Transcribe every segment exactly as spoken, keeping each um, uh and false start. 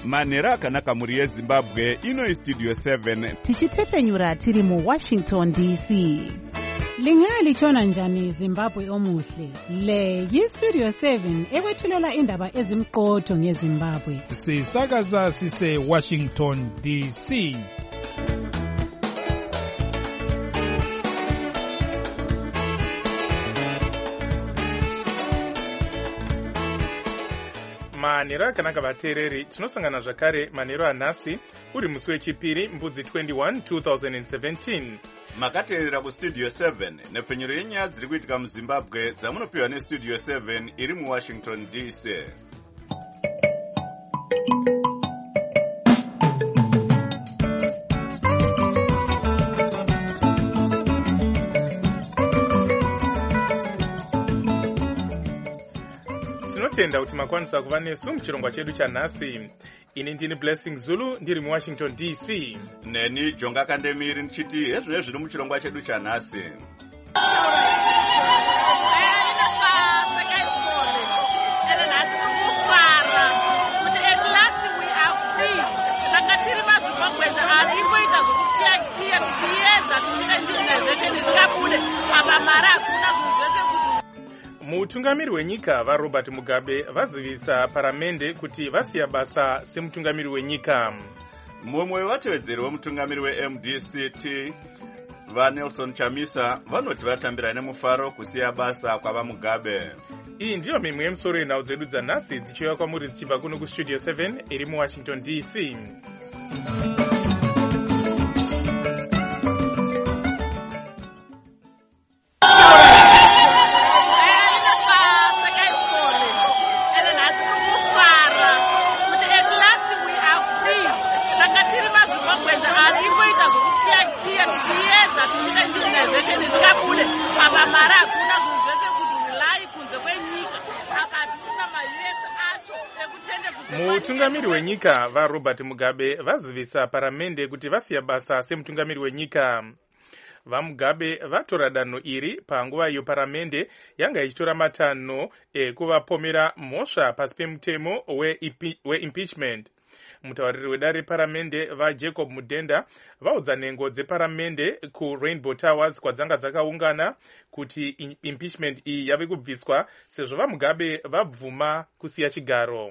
manhero akanaka mhuri yezimbabwe. Ino istudio seven tichitefenyura tiri muwashington D C. Lingalitshona njani Zimbabwe omuhle? Le yistudio seven ekwethulela indaba ezimqotho ngeZimbabwe. Sisakaza sise Washington D C. manhero akanaka vateereri, tinosangana zvakare manhero anhasi uri musi wechipiri mbudzi twenty-one two thousand seventeen. makateerera kustudio seven nepfenyuro yenyaya dziri kuitika muzimbabwe dzamunopiwa nestudio seven iri muwashington D C. tinotenda kuti makwanisa kuva nesu muchirongwa chedu chanhasi. Ini ndini Blessing Zulu ndiri muwashington D C. Neni Jonga Kandemiri ndichiti hezvino zviri muchirongwa chedu chanhasi. Mutungamiri wenyika vaRobert Mugabe vazivisa paramende kuti vasiya basa semutungamiri wenyika. Mumwe wevatevedzeri wemutungamiri weM D C T vaNelson Chamisa vanoti vatambira nemufaro kusiya basa kwava Mugabe. Iyi ndiyo mimwe yemusoro yenhau dzedu dzanhasi dzichiuya kwamuri dzichibva kuno kustudio seven iri muwashington D C. Mutungamiri wenyika vaRobert Mugabe vazivisa paramende kuti vasiya basa semutungamiri wenyika. VaMugabe vatora danho iri panguva iyo paramende yanga ichitora matanho ekuvapomera mhosva pasi pemutemo weimpeachment. Mutauriri wedare paramende vaJacob Mudenda vaudza nhengo dzeparamende kuRainbow Towers kwadzanga dzakaungana kuti impeachment iyi yave kubviswa sezvo vaMugabe vabvuma kusiya chigaro.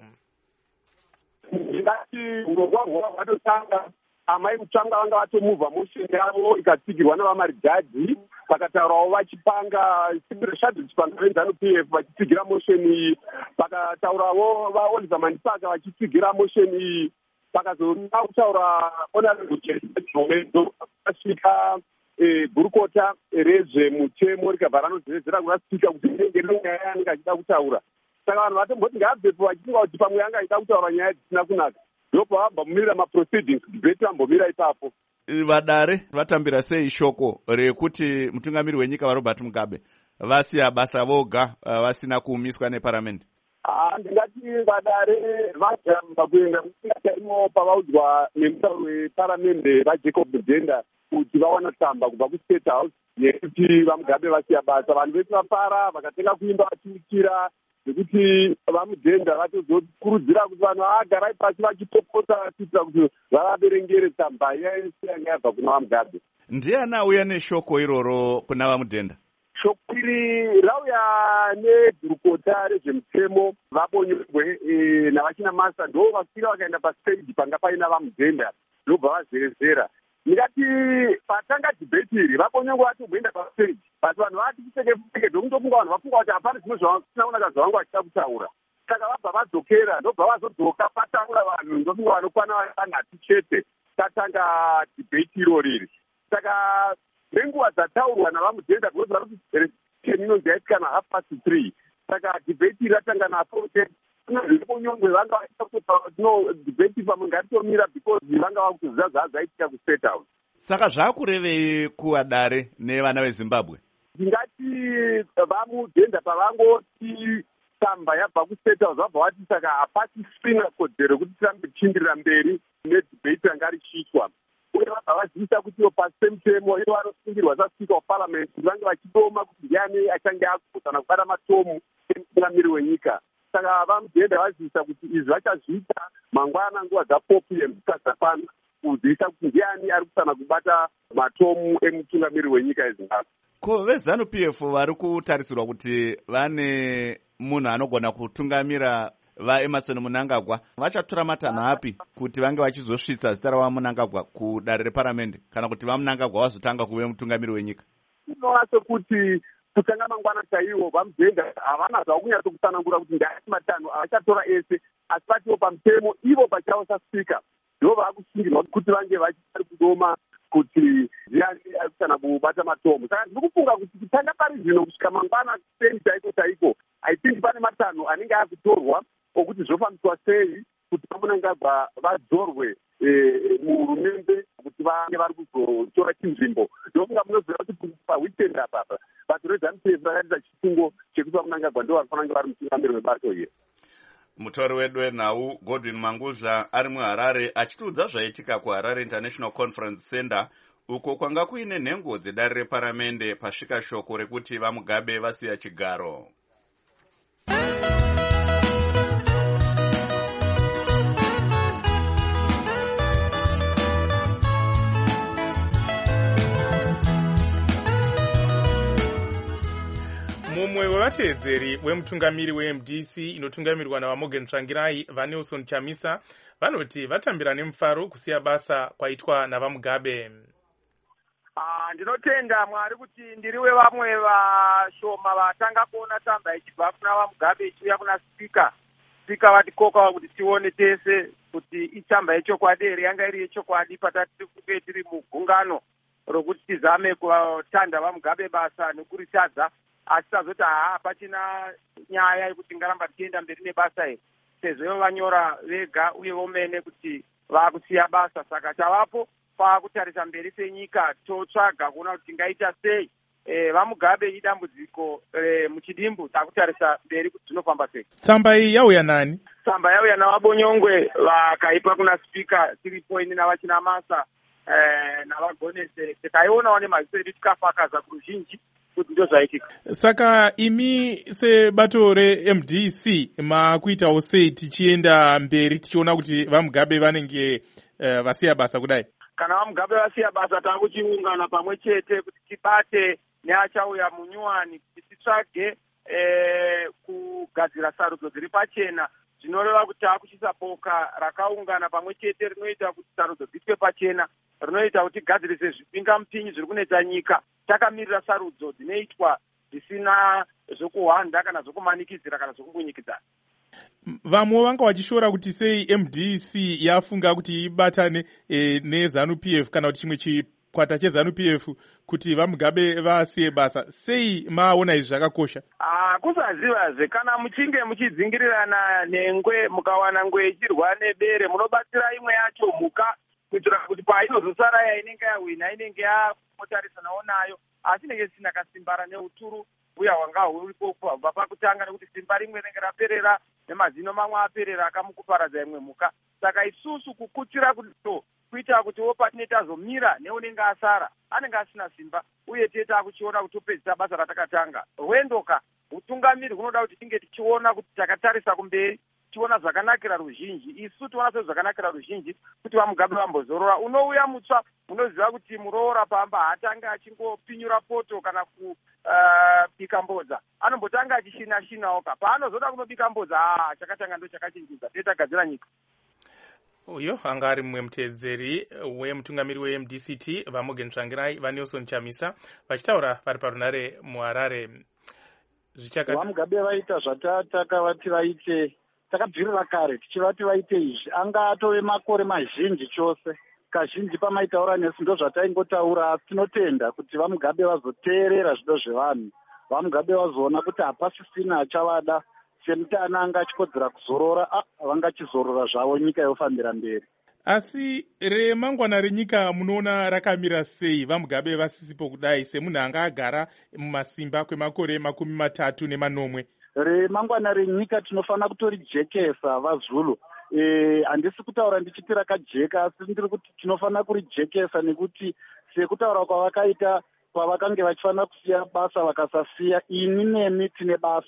Ndati ngogwagwa vatotanga amai kutsvanga vanga vatomuvha motion yavo ikatsigirwa navamaridhaji pakataurawo vachipanga shadri chipanga venzano P F vachitsigira motion iyi, pakataurawo vaOliver Mandipaka vachitsigira motion iyi, pakazoda kutaura honorable Jesu asvika gurukota rezvemutemo rikabva ranozevedzera kuna spika kuti inenge nyaya yanenge achida kutaura. Saka vanhu vatomboti ngaabvepo vachifunga kuti pamwe yanga aida kutaura nyaya dzisina kunaka, ndopa vabva mumirira maproceedings debate vambomira ipapo. Vadare vatambira sei shoko rekuti mutungamiri wenyika vaRobert Mugabe vasiya basa voga vasina kuumiswa neparamende? Ndingati vadare vajamba kuenda musinga imo pavaudzwa nemutauri weparamende vaJacob Mudenda kuti vawana tsamba kubva kuState House yekuti vaMugabe vasiya basa. Vanhu vese vapara vakatenga kuimba vachiukira nekuti vaMudenda vatozokurudzira kuti vanhu agarai pasi vachitopota kuitira kuti vavaverengere tsamba yese yanga yabva kuna vaMugabe. Ndiani auya neshoko iroro kuna vaMudenda? Shoko iri rauya negurukota rezvemutemo vabonyerwe navachina masa, ndo vasvika vakaenda pastage panga paina vaMudenda ndobva vazerezera. Ndingati patanga debate iri vabonyerwa vatomboenda pastage, but vanhu vati kupfeke ndokutofunga vanhu vafunga kuti hapana zvimwe zvavasina kunaka zvavanga vachida kutaura. Saka vabva vadzokera ndobva vazodzoka pataura vanhu ndofunga vanokwana vanhatu chete tatanga debate iro riri. Saka nenguva dzataurwa navaMudenda kunoziva kuti reception inonzi yaitika na half past three. Saka debate iri ratanga napo kunozveponyongwe vanga vaita kuti no debate pamwe ngatitomira because vanga vakuziva zvazaitika kuState House. Saka zvakurevei kuvadare nevana veZimbabwe? Ndingati vaMudenda pavangoti tsamba yabva kuState House vabva vati saka hapasisina kodzero kuti tirambe tichienderera mberi nedebate yanga richiitwa. Uye vabva vazivisa kuti pasi pemutemo ivo vanosungirwa saSpeaker weParliament vange vachidoma kuti ndiani achange agotana kubata matomu emutungamiri wenyika. saka vamugenda vazivisa kuti izvi vachazviita mangwana nguva dzapopu yemhuka dzapana kuzivisa kuti ndiani ari kusana kubata matomu emutungamiri wenyika yezimbabwe. Ko vezanu P F vari kutarisirwa kuti vane munhu anogona kutungamira vaEmerson Mnangagwa vachatora matanho api kuti vange vachizosvitsa zita ravaMnangagwa kudare reparamende kana kuti vaMnangagwa vazotanga kuve mutungamiri wenyika? Inova sekuti kutanga mangwana chaiwo vamugenda havana zvakunyatso kutsanangura kuti ndaati matanho avachatora ese, asi patiwo pamutemo ivo pachavo saspika ndo vakusungirwa kuti vange vachiri kudoma kuti ndiani ari kusana kubata matomu. Saka ndiri kufunga kuti kutanga pari zvino kusvika mangwana teni chaiko chaiko I think pane matanho anenge akutorwa okuti zvofambiswa sei kuti vaMnangagwa vadzorwe muhurumende kuti vange vari kuzotora chinzvimbo. Ndofunga munoziva kuti paweekend apapa bato reZANU P F rakaita chifungo chekuti vaMnangagwa ndo vari kufanira vari mutungamiri webato iri. Mutori wedu wenhau Godwin Mangudla ari muHarare achitiudza zvaitika kuHarare International Conference Center uko kwanga kuine nhengo dzedare reparamende pasvika shoko rekuti vaMugabe vasiya chigaro. Mumwe wevateedzeri wemutungamiri weM D C inotungamirwa navaMorgan Tsvangirai vaNelson Chamisa vanoti vatambira nemufaro kusiya basa kwaitwa navaMugabe. Ah, ndinotenda Mwari kuti ndiriwe vamwe vashoma vatanga kuona tsamba ichibva kuna vaMugabe ichiuya kuna spika. Spika vatikoka kuti tione tese kuti itsamba yechokwadi here yanga iri yechokwadi patati kunge tiri mugungano rokuti tizame kutanda vaMugabe basa nekurisadza, asi tazoti haa pachina nyaya yekuti ngaramba tichienda mberi nebasa iri sezvo vanyora vega uye vomene kuti vakusiya basa. Saka chavapo pakutarisa mberi senyika totsvaga kuona kuti tingaita sei e, vaMugabe idambudziko e, muchidimbu takutarisa mberi kuti tinofamba sei. Tsamba iyi yauya nani? Tsamba yauya navaBonyongwe vakaipa kuna spika tiripo ini navachinamasa e, navagonese tikaionawo nemaziso edu tikafakaza kuruzhinji kuti ndo zvaitika. Saka imi sebato reM D C makuitawo sei tichienda mberi tichiona kuti vaMugabe vanenge uh, vasiya basa kudai? Kana vaMugabe vasiya basa takuchiungana pamwe chete kuti tibate neachauya munyuwani kuti titsvage eh, kugadzira sarudzo dziri pachena, zvinoreva kuti takuchisa boka rakaungana pamwe chete rinoita kuti sarudzo dziitwe pachena, rinoita kuti gadzirise zvipingamupinyi zviri kunetsa nyika. Takamirira sarudzo dzinoitwa zvisina zvokuhwanda kana zvokumanikidzira kana zvokumbunyikidzana. Vamwe vanga vachishora kuti sei M D C yafunga kuti ibatane e, neZANU P F kana kuti chimwe chikwata cheZANU P F kuti vaMugabe vasiye basa. Sei maona izvi zvakakosha? Ah, kusazivazve kana muchinge muchidzingirirana nengwe mukawana ngwe ichirwa nebere munobatsira imwe yacho mhuka kuitira kuti painozosara yainenge yahwina inenge yamotarisanawo nayo, asi inenge isina kasimbara neuturu uya hwanga huripo kubva pakutanga nekuti simba rimwe rinenge raperera nemazino mamwe aperera akamukuparadza imwe mhuka. Saka isusu kukutira kudito kuita kuti wo patine tazomira neunenge asara anenge asina simba uye tiye takuchiona kuti topedzisa basa ratakatanga. Rwendoka utungamiri hunoda kuti tinge tichiona kuti takatarisa kumberi tichiona zvakanakira ruzhinji. Isu tiona sezvo zvakanakira ruzhinji kuti vaMugabe vambozorora. Unouya mutsva unoziva kuti muroora pamba haatanga achingopinyura poto kana kubika uh, mbodza, anombotanga achishina-shinawo ka paanozoda kunobika mbodza aa chakatanga ndo chakachinjidza tiye tagadzira nyika. Uyo anga ari mumwe muteedzeri wemutungamiri weM D C T vaMorgan Tsvangirai vaNelson Chamisa vachitaura vari parunare muHarare. Zvichaka vaMugabe vaita zvatataka vati vaite takabvirira kare tichivati vaite izvi anga atove makore mazhinji chose kazhinji pamaitaura nesu ndo zvataingotaura, asi tinotenda kuti vaMugabe vazoteerera zvido zvevanhu, vaMugabe vazoona kuti hapasisina achavada semutana anga achikodzera kuzorora, ah, vangachizorora zvavo nyika yofambira mberi. Asi remangwana renyika munoona rakamira sei vaMugabe vasisipo kudai semunhu anga agara mumasimba kwemakore makumi matatu nemanomwe? Remangwana renyika tinofanira kutorijekesa vaZulu. Eh, handisi kutaura ndichiti rakajeka, asi ndiri kuti tinofanira kurijekesa nekuti sekutaura kwavakaita kwavakange vachifanira kusiya basa vakasasiya, ini nemi tine basa.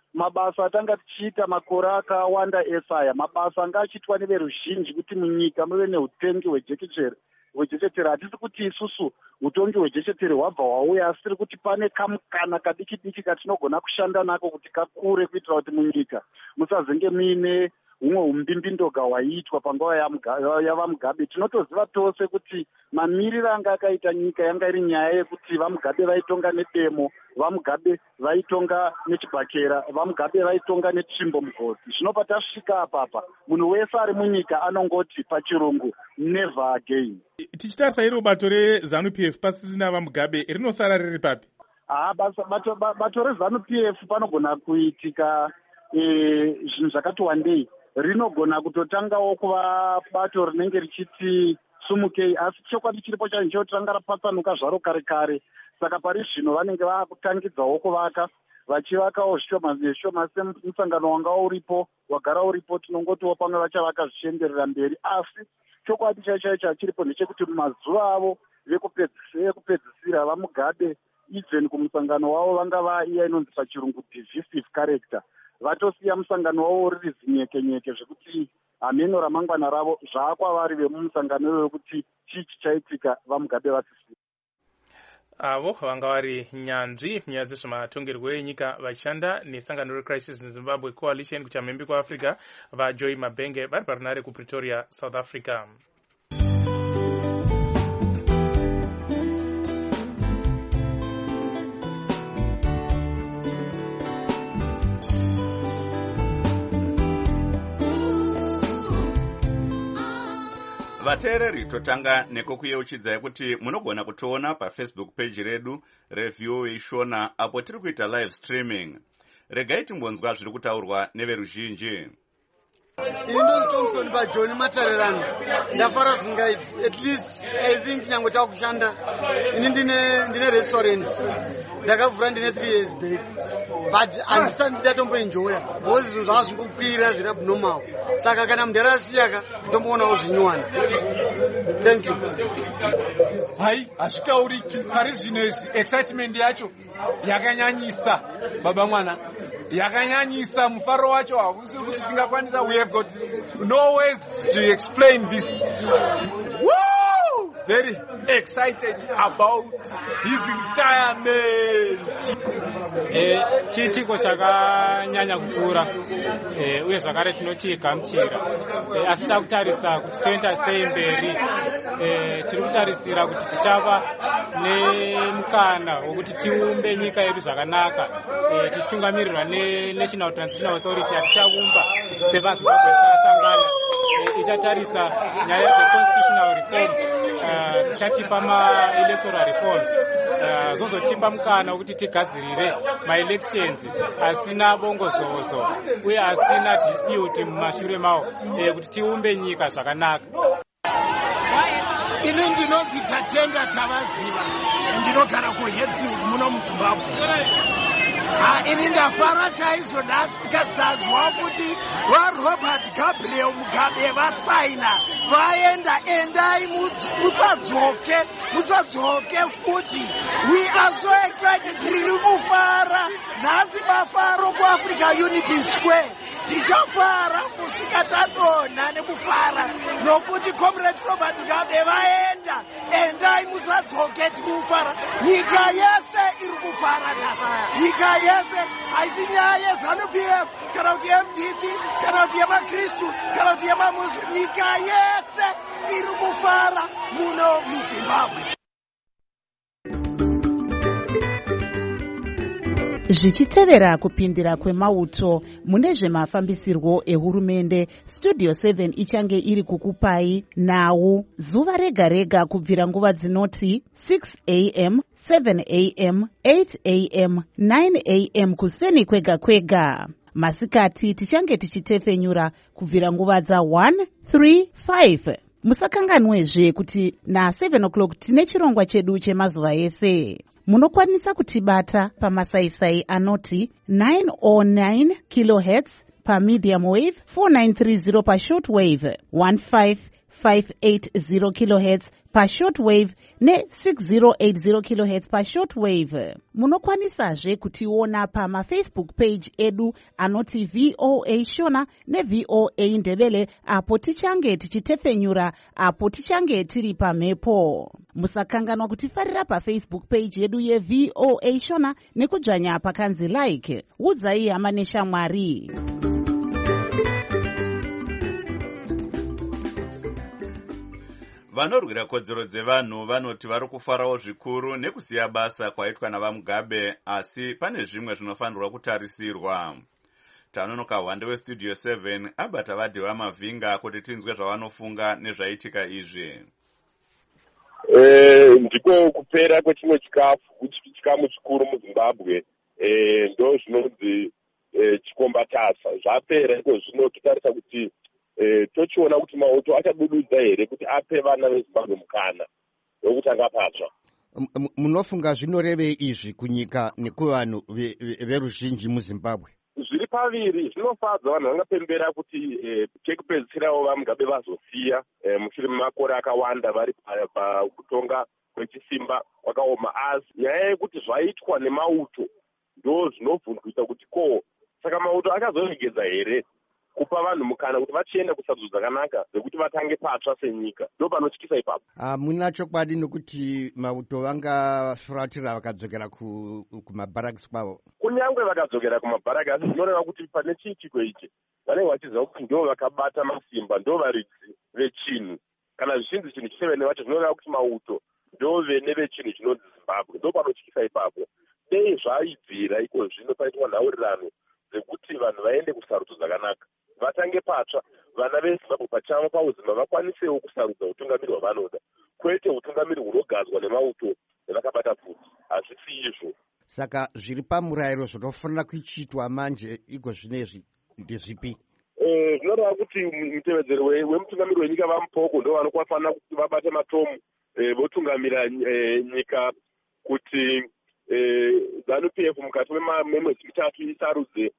mabasa atanga tichiita makore akawanda esaya, mabasa anga achiitwa neveruzhinji kuti munyika muve neutengi hwejekechere hwejekechere. Hatisi kuti isusu utongi hwejekechere hwabva hwauya, asi tiri kuti pane kamukana kadiki diki katinogona kushanda nako kuti kakure, kuitira kuti munyika musazenge muine humwe umbimbindoga hwaiitwa panguva yavamugabe. Tinotoziva tose kuti mamiriro anga akaita nyika yanga iri nyaya yekuti vamugabe vaitonga nedemo, vamugabe vaitonga nechibhakera, vamugabe vaitonga netsvimbo mugodhi. Zvino patasvika apapa, munhu wese ari munyika anongoti pachirungu never again. Tichitarisa iri bato reZANU P F pasisina vamugabe rinosara riri papi? Ah, bato, bato, bato reZANU P F panogona kuitika zvinhu e, zvakati wandei. Rinogona kutotangawo kuva bato rinenge richiti sumukei, asi chokwadi chiripo change chotanga rapatsanuka zvaro kare kare. Saka pari zvino vanenge vakutangidzawo kuvaka, vachivakawo zvishoma nezvishoma semusangano wanga uripo wagara uripo, tinongotiwo pamwe vachavaka zvichienderera mberi. Asi chokwadi chaicho chiripo ndechekuti mumazuva avo ekupedzisira vamugabe even kumusangano wavo vanga vaiya inonzi pachirungu divisive character, vatosiya musangano wavo riri zinyekenyeke zvekuti hameno ramangwana ravo zvaakwavari vemumusangano wekuti chichi chaitika vamugabe vasisiri. Avo vanga vari nyanzvi munyaya dzezvematongerwo enyika vachishanda nesangano reCrisis in Zimbabwe Coalition kuchamhembe kwaAfrica vaJoy Mabhenge vari parunare kuPretoria, South Africa. vateereri totanga nekokuyeuchidzai kuti munogona kutoona pafacebook page redu reView Ishona apo tiri kuita live streaming. Regai timbonzwa zviri kutaurwa neveruzhinji. Indo Thompson ba John Matarerano ndafara zingaiti at least I think nyango ta kushanda ini ndine ndine restaurant ndakavhura ndine three years back, but andisandi ndatombo enjoy because zvinhu zvazvingokwira zvina abnormal, saka kana mundarasiyaka ndomboonawo zvinyuwana. Thank you. Hai hazvitauriki pari zvino izvi excitement yacho yakanyanyisa baba mwana, yakanyanyisa mufaro wacho hausi kuti tingakwanisa. We have got no words to explain this. Woo! Very excited about his retirement. Eh, chiitiko chakanyanya kukura eh, uye zvakare tinochigamuchira eh, asi takutarisa kuti toenda sei mberi eh, tiri kutarisira kuti tichava nemukana wekuti tiumbe nyika yedu zvakanaka eh, tichitungamirirwa neNational Transitional Authority yatichaumba sevaZimbabwe takasangana eh, ichatarisa nyaya dzeconstitutional reform, uh, tichatipa ma-electoral reforms, uh, zozotipa mukana wekuti tigadzirire ma-elections asina bongozozo uye asina dispute mumashure mawo eh, kuti tiumbe nyika zvakanaka. Ini ndinonzi Tatenda Tavaziva, ndinogara kuHeadfield muno muZimbabwe. Ah, ini ndafara chaizvo nhasi because tanzwa kuti vaRobert Gabriel Mugabe vasaina vaenda, endai musadzoke musadzoke futi. We are so excited, tiri kufara nhasi mafaro kuAfrica Unity Square. Tichafara kusvika tadonha nekufara nokuti Comrade Robert Mugabe vaenda, endai musadzoke, tiri kufara. Nyika yese iri kufara nhasi, nyika yese, haisi nyaya yeZANU P F kana kuti M D C kana kuti yemakristu kana kuti yemamuslim, nyika yese iri kufara muno muZimbabwe. Zvichitevera kupindira kwemauto mune zvemafambisirwo ehurumende, Studio seven ichange iri kukupai nhau zuva rega rega kubvira nguva dzinoti six a m, seven a m, eight a m, nine a m kuseni kwega kwega. Masikati tichange tichitefenyura kubvira nguva dza one, three, five. Musakanganwezve kuti na seven o'clock tine chirongwa chedu chemazuva ese. Munokwanisa kutibata pamasaisai anoti nine oh nine kilohertz pa medium wave, four nine three zero pa short wave, one five five eight zero kilohertz pashortwave ne-six zero eight zero kilohertz pashortwave. Munokwanisazve kutiona pamafacebook page edu anoti V O A Shona ne-V O A Ndebele, apo tichange tichitepfenyura apo tichange tiri pamhepo. Musakanganwa kutifarira pafacebook page yedu ye-V O A Shona nekudzvanya pakanzi like. Udzai hama neshamwari. Vanorwira kodzero dzevanhu vanoti vari kufarawo zvikuru nekusiya basa kwaitwa navamugabe, asi pane zvimwe zvinofanirwa kutarisirwa. Tanonoka hwande westudio seven abata vadhi vamavhinga kuti tinzwe zvavanofunga nezvaitika izvi. Ndiko kupera kwechimwe chikafu chikamu chikuru muZimbabwe, ndo zvinonzi chikombatasa. Zvapera iko zvino totarisa kuti tochiona kuti mauto achabududza here kuti ape vana veZimbabwe mukana wekuti angapatsva. Munofunga zvinorevei izvi kunyika nekuvanhu veruzhinji muZimbabwe? Zviri paviri. Zvinofadza vanhu vangapembera kuti chekupedzisirawo vamugabe vazosiya mushure memakore akawanda vari pakutonga kwechisimba kwakaoma. Asi nyaya yekuti zvaitwa nemauto ndo zvinobvunzisa kuti ko saka mauto achazoregedza here kupa vanhu mukana kuti vachienda kusarudzo dzakanaka dzekuti vatange patsva senyika? Ndo panotyisa ipapo. Hamuna chokwadi nokuti mauto vangafuratira vakadzokera kumabharakisi kwavo? Kunyange vakadzokera kumabharakisi, asi zvinoreva kuti pane chiitiko ichi vanenge vachiziva kuti ndo vakabata masimba, ndo varidzi vechinhu. Kana zvichinzi chinhu chisevene vacho zvinoreva kuti mauto ndo vene vechinhu chinonzi Zimbabwe. Ndo panotyisa ipapo. Dei zvaibvira iko zvino paitwa nhaurirano dzekuti vanhu vaende kusarudzo dzakanaka, vatange patsva, vana veZimbabwe pachavo pauzima vakwanisewo kusarudza utungamiri hwavanoda, kwete utungamiri hunogadzwa nemauto nevakabata pfuti. Hazvisi izvo. Saka zviri pamurayiro zvinofanira kuchiitwa manje iko zvinezvi ndezvipi? Zvinoreva kuti mutevedzeri wemutungamiri wenyika vamupoko ndo vanofanira kuti vabate matomu votungamira nyika kuti ZANU P F mukati memwedzi mitatu isarudze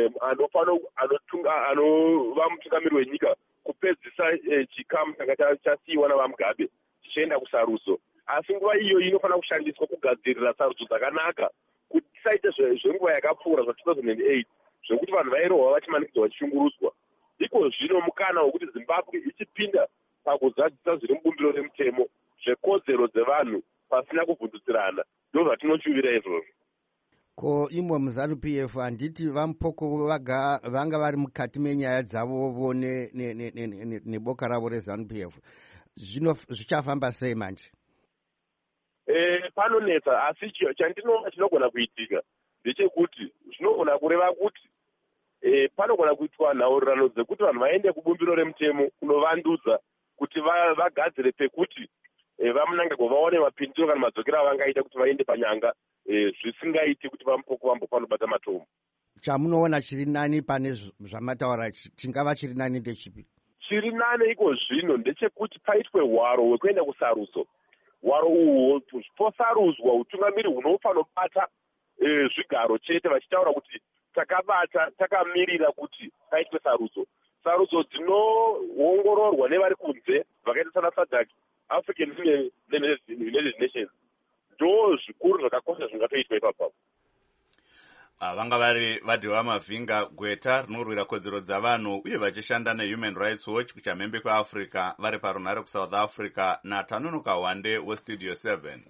anova mutungamiri wenyika kupedzisa chikamu changa chasiyiwa navamugabe chichienda kusarudzo. Asi nguva iyo inofanira kushandiswa kugadzirira sarudzo dzakanaka kuti tisaite zvenguva yakapfuura zva two thousand eight zvekuti vanhu vairohwa vachimanikidzwa vachishunguruswa. Iko zvino mukana wekuti Zimbabwe ichipinda pakuzadzisa zviri mubumbiro remutemo zvekodzero dzevanhu pasina kubvundutsirana. Ndo zvatinoshuvira izvozvo. Ko imwe muZANU P F handiti vamupoko vanga vari mukati menyaya dzavovo neboka ravo reZANU P F, zvino zvichafamba sei manje? Panonetsa, asi chandinoona chinogona kuitika ndechekuti zvinogona kureva kuti panogona kuitwa nhaurirano dzekuti vanhu vaende kubumbiro remutemo kunovandudza kuti vagadzire pekuti vamunangagwa vaone mapindiro kana madzokero avangaita kuti vaende panyanga zvisingaiti kuti vamupoko vambo panobata matomu. Chamunoona chiri nani pane zvamataura chingava chiri nani ndechipi? Chiri nani iko zvino ndechekuti paitwe hwaro hwekuenda kusarudzo. Hwaro uhwo posarudzwa utungamiri hunofanira kubata zvigaro chete vachitaura kuti takabata takamirira kuti paitwe sarudzo. Sarudzo dzinoongororwa nevari kunze vakaita sana SADC, African Union neUnited Nations. Ndo zvikuru zvakakosha zvingatoitwa ipapo. Vanga vari vadhi vamavhinga, gweta rinorwira kodzero dzavanhu uye vachishanda neHuman Rights Watch kuchamhembe kweAfrica vari parunhare kuSouth Africa, naTanonoka Hwande weStudio seven.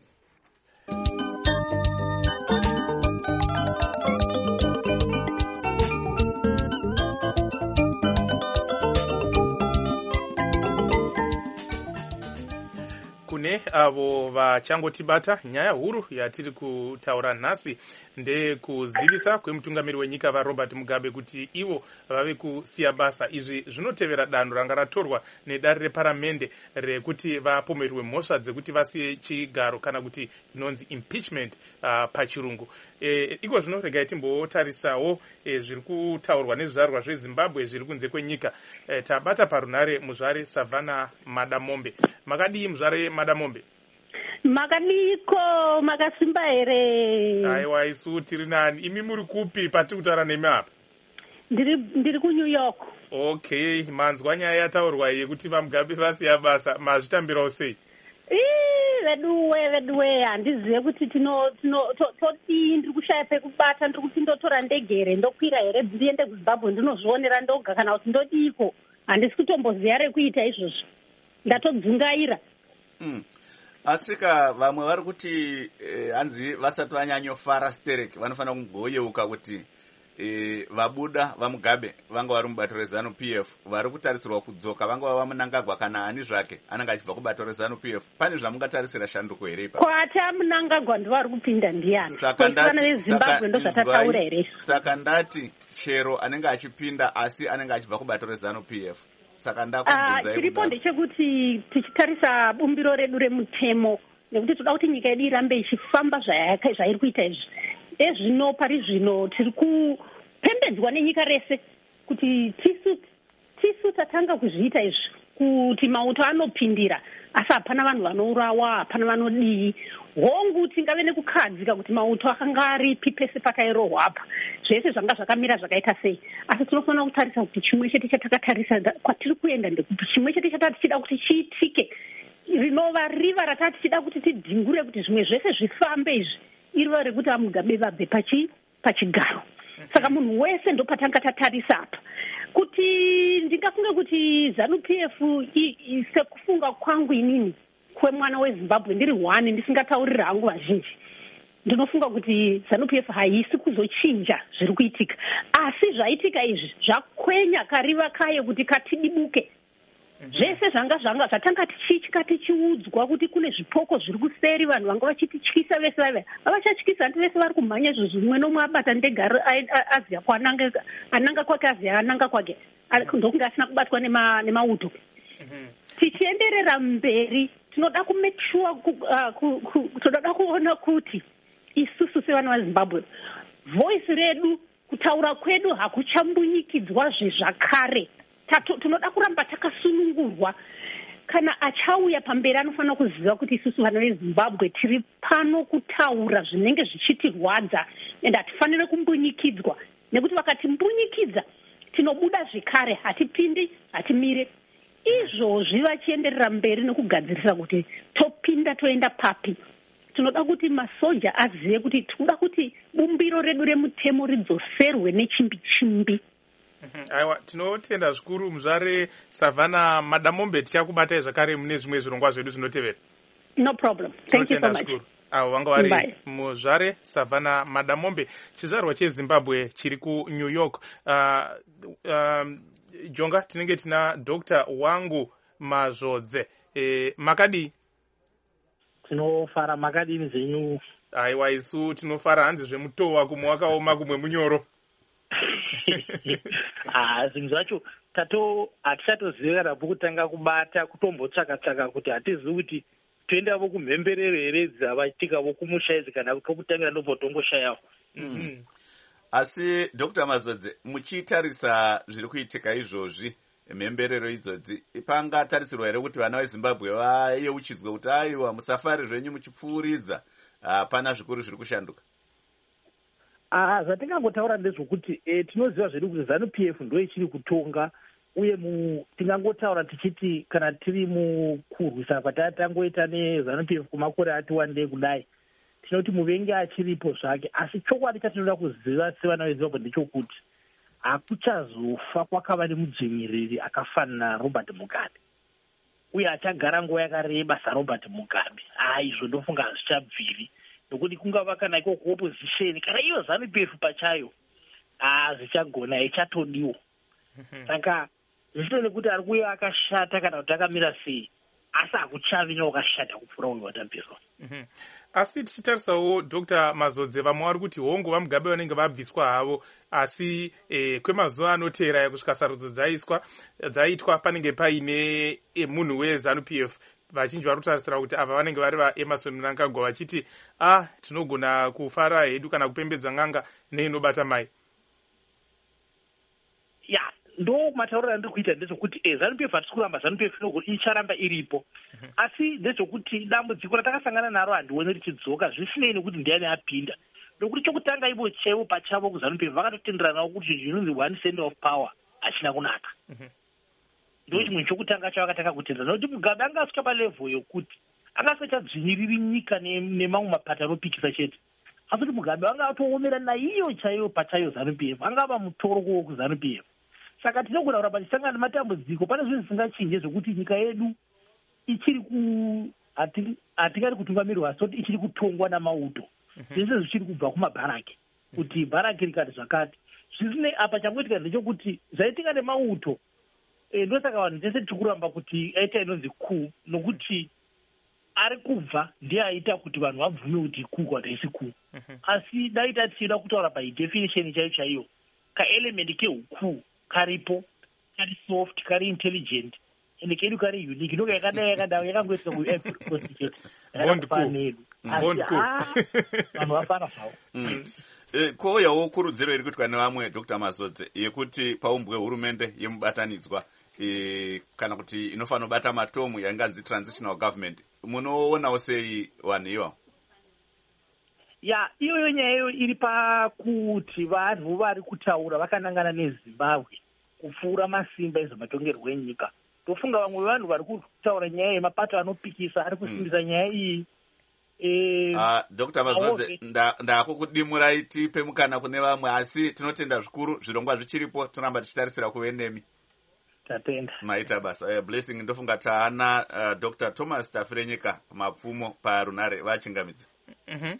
Kune avo vachangotibata, nyaya huru yatiri kutaura nhasi ndekuzivisa kwemutungamiri wenyika vaRobert Mugabe kuti ivo vave kusiya basa. Izvi zvinotevera danho ranga ratorwa nedare reparamende rekuti vapomerwe mhosva dzekuti vasiye chigaro kana kuti inonzi impeachment uh, pachirungu. E, iko zvino regai timbotarisawo e, zviri kutaurwa nezvizvarwa zveZimbabwe zviri kunze kwenyika. E, tabata parunhare muzvare Savannah Madamombe. Makadii muzvare Madamombe? Makadiko makasimba here? Aiwa, isu tiri nani. Imi muri kupi patiri kutaura nemi apa? ndiri ndiri kuNew York. Okay, manzwa nyaya yataurwa yekuti vaMugabe vasiya basa, mazvitambirawo sei? Ii veduwe veduwe handizive kuti tino tino toti ndiri kushaya pekubata, ndiri kuti ndotora ndege here ndokwira here ndiende kuZimbabwe ndinozvionera ndoga kana kuti ndodiko. Handisi kutomboziva rekuita izvozvo, ndatodzungaira. Mm. Asika vamwe vari kuti eh, hanzi vasati vanyanyofara stereki vanofanira kungoyeuka kuti eh, vabuda vaMugabe vanga vari mubato reZanu P F vari kutarisirwa kudzoka vanga vava Mnangagwa kana ani zvake anenge achibva kubato reZanu P F. Pane zvamungatarisira shanduko here ipa? Kwata Mnangagwa ndivari kupinda ndiani? Saka ndati Zimbabwe ndo zvatataura here. Saka ndati chero anenge achipinda asi anenge achibva kubato reZanu P F. Saka ndakubvunzai. Chiripo ndechekuti tichitarisa bumbiro redu remutemo nekuti toda kuti nyika yedu irambe ichifamba zvairi kuita izvi. Ezvino pari zvino tiri kupembedzwa nenyika rese kuti tisu tisu tatanga kuzviita izvi kuti mauto anopindira asi hapana vanhu vanourawa, hapana vanodii. Hongu tingave nekukadzika kuti mauto akanga aripi pese pakairohwa apa. Zvese zvanga zvakamira zvakaita sei. Asi tinofanira kutarisa kuti chimwe chete chatakatarisa kwatiri kuenda ndekuti chimwe chete chatati tichida kuti chiitike rinova riva ratati tichida kuti tidhingure kuti zvimwe zvese zvifambe izvi iriva rekuti vaMugabe vabve pachi pachigaro. Saka munhu wese ndo patanga tatarisa apa kuti ndingafunga kuti ZANU P F sekufunga kwangu inini kwemwana weZimbabwe ndiri one ndisingataurira hangu vazhinji, ndinofunga kuti ZANU P F haisi kuzochinja zviri kuitika, asi zvaitika izvi zvakwenya kariva kayo kuti katidibuke. Zvese zvanga zvanga zvatanga tichitya tichiudzwa kuti kune zvipoko zviri kuseri, vanhu vanga vachitityisa vese vave avachatyisa, hanti vese vari kumhanya izvozvo, umwe nomwe abata ndege aziya kwananga ananga kwake aziya ananga kwake ndokunge asina kubatwa nemauto. Tichienderera mberi tinoda kumake sure tinoda kuona kuti isusu sevana veZimbabwe voice redu kutaura kwedu hakuchambunyikidzwazve zvakare. Tinoda kuramba takasunungurwa. Kana achauya pamberi anofanira kuziva kuti isusu vana veZimbabwe tiri pano kutaura zvinenge zvichitirwadza ende hatifanire kumbunyikidzwa, nekuti vakatimbunyikidzwa tinobuda zvekare, hatipindi hatimire. Izvozvi vachienderera mberi nekugadzirisa kuti topinda toenda papi. Tinoda kuti masoja azive kuti tinoda kuti bumbiro redu remutemo ridzoserwe nechimbi chimbi. Aiwa, tinotenda zvikuru muzvare Savannah Madamombe, tichakubatai zvakare mune zvimwe zvirongwa zvedu zvinotevera. No problem. Thank you so much. Avo vanga vari muzvare Savannah Madamombe, chizvarwa cheZimbabwe chiri kuNew York. Uh, uh, Jonga, tinenge tina Doctor Wangu Mazodze. E, makadi? Tinofara makadini zvenyu? Aiwa, isu tinofara hanzi zvemutowa kumwe wakaoma kumwe munyoro. Ah, zvinhu zvacho tato hatichatozivira kana pokutanga kubata kutombotsvaka-tsvaka kuti hatizivi kuti toendavo kumhemberero here dzavachitikavo kumusha idzi kana tokutangira ndobva tongoshayawo. Mm. Asi Doctor Mazodze, muchitarisa zviri kuitika izvozvi mhemberero idzodzi, pangatarisirwa here kuti vana veZimbabwe vayeuchidzwe kuti aiwa musafari zvenyu muchipfuuridza, hapana zvikuru zviri kushanduka? Ah, zvatingangotaura ndezvokuti eh, tinoziva zvedu kuti ZANU P F ndo ichiri kutonga, uye mu tingangotaura tichiti kana tiri mukurwisana kwatatangoita neZANU P F kumakore ati wandei kudai, tinoti muvengi achiripo zvake, asi chokwadi chatinoda kuziva sevana veZimbabwe ndechokuti hakuchazofa kwakava nemudzvinyiriri akafanana naRobert Mugabe, uye achagara nguva yakareba saRobert Mugabe. Ah, izvo ndofunga hazvichabviri, nokuti kungava kana iko kuopposition kana iyo ZANU P F pachayo, ah, zvichagona ichatodiwa. Saka zvichito nekuti ari kuuya akashata kana kuti akamira sei, asi hakuchavi newakashata kupfuura uyu watambirwa. Asi tichitarisawo Doctor Mazodze, vamwe vari kuti hongu vaMugabe vanenge vabviswa havo, asi eh, kwemazuva anoteera kusvika sarudzo dzaiswa dzaitwa panenge paine eh, munhu weZANU P F. Vazhinji vari kutarisira kuti ava vanenge vari vaEmmerson Mnangagwa vachiti ah, tinogona kufara hedu kana kupembedza ng'anga neinobata mai. Ya, ndo matauriro andiri kuita ndezvokuti eh, ZANU P F hatisi kuramba, ZANU P F icharamba iripo. Mm-hmm. Asi ndezvokuti dambudziko ratakasangana naro handioni richidzoka, zvisinei nekuti ndiani apinda, nokuti chokutanga ivo chaivo pachavo kuzanu p f vakatotenderanawo kuti zvinonzi one cent of power hachina kunaka. Ndo chimwe chokutanga chavakatanga kutenderana nokuti Mugabe anga asvika palevhel yokuti anga asingachadzvinyiriri nyika nemamwe mapato anopikisa chete, asi kuti Mugabe anga atoomera naiyo chaiyo pachayo zanu p f, anga ava mutoro kuwo kuzanu p f. Saka tinogona kuramba tichisangana nematambudziko. Pane zvinhu zvisingachinje zvokuti nyika yedu ichiri ku hatingari kutungamirwa asi kuti ichiri kutongwa namauto. Zvese zvichiri kubva kumabharaki kuti bharaki rikati zvakati zvisine apa changoitika ndechokuti zvaitika nemauto. Ndosaka vanhu tese tiri kuramba kuti aita inonzi ku nokuti ari kubva ndiye aita kuti vanhu vabvume kuti ku kwati haisi ku. Asi daita tichida kutaura paidefinition chaiyo chaiyo kaelement kehuku karipo, kari soft, kari intelligent, ende kedu kari unique. Ndoka yakadai yakadai yakangoiswa kuconstitute yakafanira asi vanhu vafara zvavo. Kouyawo kurudziro iri kuitwa nevamwe Dr Mazodze yekuti paumbwe hurumende yemubatanidzwa kana kuti inofanira kubata matomu yanganzi transitional government, munoonawo sei vanhu ivavo? Ya, iyoyo nyayo iri pakuti vanhu vari kutaura vakanangana neZimbabwe kupfuura masimba ezvematongerwo enyika. Tofunga vamwe vanhu vari kutaura nyaya yemapato anopikisa ari kusimbisa nyaya iyi. Ah, Dr Mazodze, ndako kudimurai tipe mukana kune vamwe, asi tinotenda zvikuru zvirongwa zvichiripo, toramba tichitarisira kuve nemi. Tatenda. Maita basa. Uh, Blessing ndofunga taana uh, Dr Thomas Tafirenyika mapfumo parunare vachingamidza. Mhm.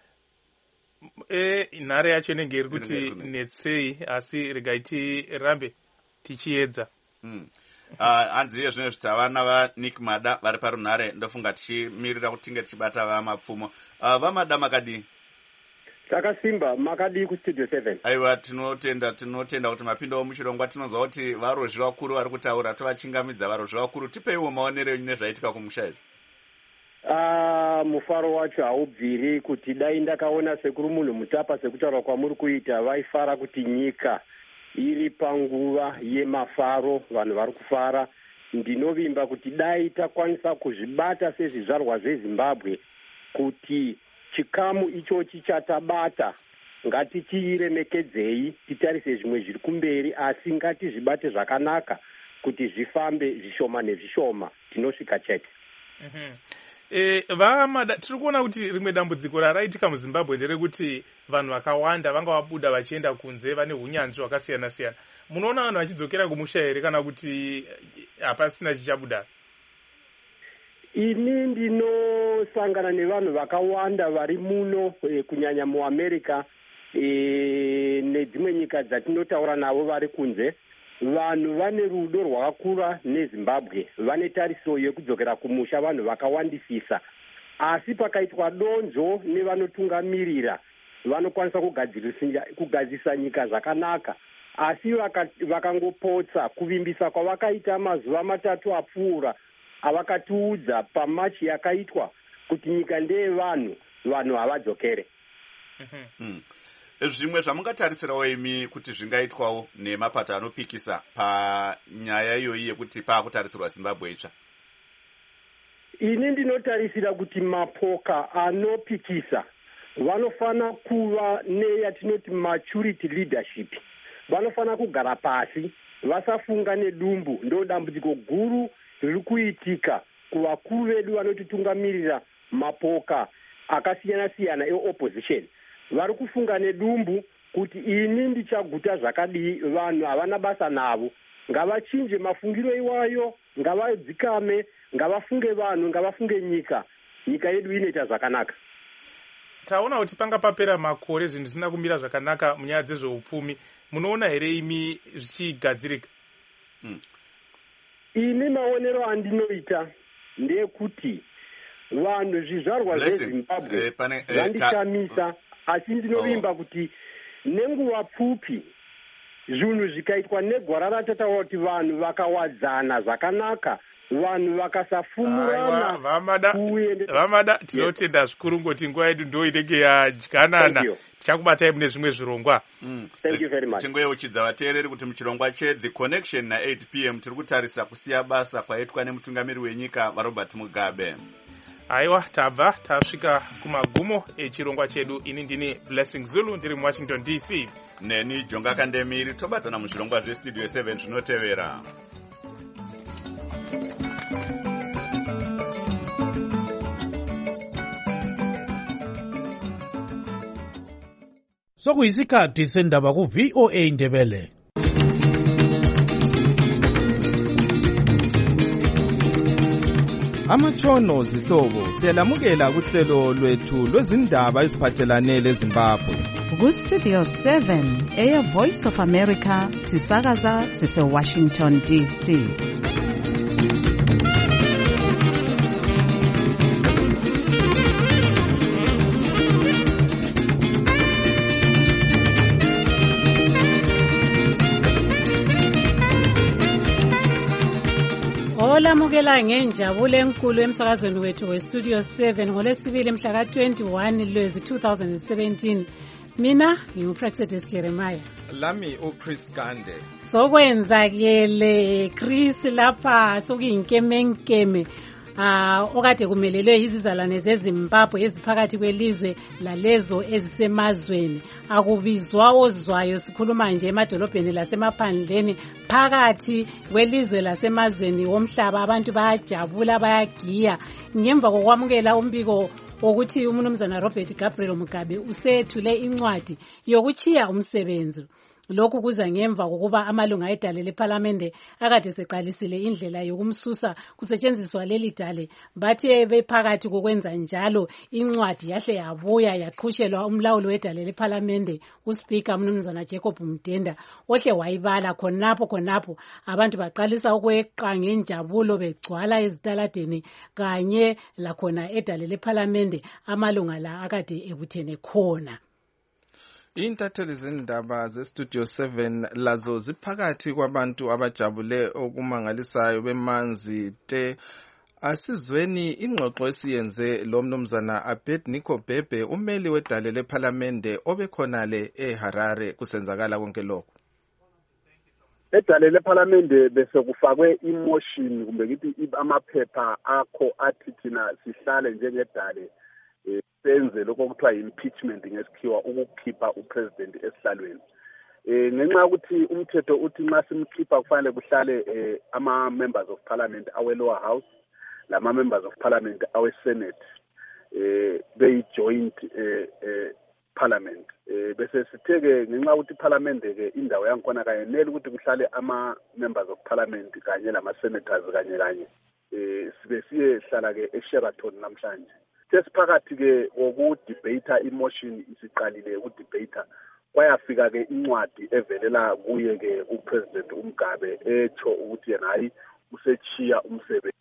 E nhare yacho inenge iri kuti netsei, asi regai rambe tichiedza. Mm. Uh, anzi iye zvino zvitavana vaNick Mada vari parunhare, ndofunga tichimirira kuti tinge tichibata vamapfumo. Uh, vamada makadii? Takasimba makadii kustudio seven. Aiwa, tinotenda tinotenda kuti mapindawo muchirongwa. Tinonzwa kuti varozvi vakuru vari kutaura, tovachingamidza varozvi vakuru. Tipeiwo maonero enyu nezvaitika kumusha izvi. Ah, mufaro wacho haubviri kuti dai ndakaona sekuru munhu mutapa sekutaura kwamuri kuita vaifara kuti nyika iri panguva yemafaro, vanhu vari kufara. Ndinovimba kuti dai takwanisa kuzvibata sezvizvarwa zveZimbabwe kuti chikamu ichochi chatabata ngatichiremekedzei, titarise zvimwe zviri kumberi, asi ngatizvibate zvakanaka kuti zvifambe zvishoma nezvishoma, tinosvika chete. Mhm. Eh, vamada tiri kuona kuti rimwe dambudziko raraitika muZimbabwe nderekuti vanhu vakawanda vanga vabuda vachienda kunze vane hunyanzvi hwakasiyana siyana. Munoona vanhu vachidzokera kumusha here kana kuti hapasina chichabuda? Ini ndinosangana nevanhu vakawanda vari muno e, kunyanya muAmerica e, nedzimwe nyika dzatinotaura navo vari kunze. Vanhu vane rudo rwakakura neZimbabwe, vane tariso yekudzokera kumusha vanhu vakawandisisa, asi pakaitwa donzo nevanotungamirira vanokwanisa kugadzisa nyika zvakanaka, asi vakangopotsa kuvimbisa kwavakaita mazuva matatu apfuura avakatiudza pamachi yakaitwa kuti nyika ndeye vanhu, vanhu havadzokere. Mm. Zvimwe zvamungatarisirawo imi kuti zvingaitwawo nemapato anopikisa panyaya iyoyi yekuti paakutarisirwa Zimbabwe itsva? Ini ndinotarisira kuti mapoka anopikisa vanofana kuva neyatinoti maturity leadership. Vanofana kugara pasi, vasafunga nedumbu. Ndo dambudziko guru riri kuitika kuvakuru vedu vanotitungamirira mapoka akasiyana siyana eopposition. Vari kufunga nedumbu kuti ini ndichaguta zvakadii, vanhu havana basa navo. Ngavachinje mafungiro iwayo, ngavadzikame, ngavafunge vanhu, ngavafunge nyika. Nyika yedu inoita zvakanaka. Taona kuti panga papera makore zvinhu zvisina kumira zvakanaka munyaya dzezveupfumi. Munoona here imi zvichigadzirika? Hmm. Ini maonero andinoita ndeyekuti vanhu zvizvarwa zveZimbabwe vandishamisa, asi ndinovimba kuti nenguva pfupi zvinhu zvikaitwa negwara ratataura kuti vanhu vakawadzana zvakanaka, vanhu vakasafumurana. Vamada tinotenda zvikuru ngoti nguva yedu ndo inenge yadyanana. Tichakubatai mune zvimwe zvirongwa. Thank you very much. Tingoyeuchidza vateereri kuti muchirongwa che The Connection na eight p m tiri kutarisa kusiya basa kwaitwa nemutungamiri wenyika vaRobert Mugabe. aiwa tabva tasvika kumagumo echirongwa chedu. Ini ndini Blessing Zulu ndiri muWashington D C. Neni Jonga Kandemiri. Tobatana muzvirongwa zvestudio seven zvinotevera. Sokuyisikhathi sendaba ku V O A Ndebele. Amatshono zihlobo siyalamukela kuhlelo lwethu lwezindaba eziphathelane leZimbabwe. Ku Studio seven eya Voice of America sisakaza sise Washington D C. Olamukela ngenjabulo enkulu emsakazweni wethu weStudio seven ngolesibili mhla ka twenty-one Lwezi two thousand seventeen. Mina nginguPrexetus Jeremiah. Lami uChris Gande. Sokwenzakele Chris lapha sokuyinkeme ah okade kumelelwe izizalwane zeZimbabwe eziphakathi kwelizwe lalezo ezisemazweni. Akubizwa ozwayo sikhuluma nje emadolobheni lasemaphandleni phakathi kwelizwe lasemazweni womhlaba. Abantu bayajabula bayagiya ngemva kokwamukela umbiko ukuthi uMnumzana Robert Gabriel Mugabe usethule incwadi yokuchiya umsebenzi. Lokhu kuza ngemva kokuba amalunga edale leParliament akade seqalisile indlela yokumsusa kusetshenziswa leli dale. Bathe bephakathi kokwenza njalo incwadi yahle yabuya yaqhushelwa umlawuli wedale leParliament uSpeaker uMnumzana Jacob Mdenda ohle wayibala khonapho khonapho abantu baqalisa ukweqa ngenjabulo begcwala ezitaladeni kanye lakhona edale leParliament amalunga la akade ebuthene khona. Intatheli zindaba zeStudio seven lazo ziphakathi kwabantu abajabule okumangalisayo bemanzi te. Asizweni ingxoxo esiyenze lo Mnumzana Abednego Bebe umeli wedale leParliament obekhonale eHarare kusenzakala konke lokho. Edale leParliament bese kufakwe emotion kumbe ngithi amaphepha akho athi thina sihlale njengedale senze lokho kuthiwa impeachment ngesikhiwa ukukhipha upresident esihlalweni. Eh ngenxa ukuthi umthetho uthi nxa simkhipha kufanele kuhlale ama members of parliament awe lower house lama members of parliament awe senate eh they joint eh, eh parliament. Eh bese sitheke ngenxa ukuthi parliament ke indawo yankhona kayenele ukuthi kuhlale ama members of parliament kanye lama senators kanye kanye. Eh sibe siye hlala ke eSheraton namhlanje. Sesiphakathi ke ukudebate emotion isiqalile ukudebate kwayafika ke incwadi evelela kuye ke uPresident uMgabe echo ukuthi yena hayi usechiya umsebenzi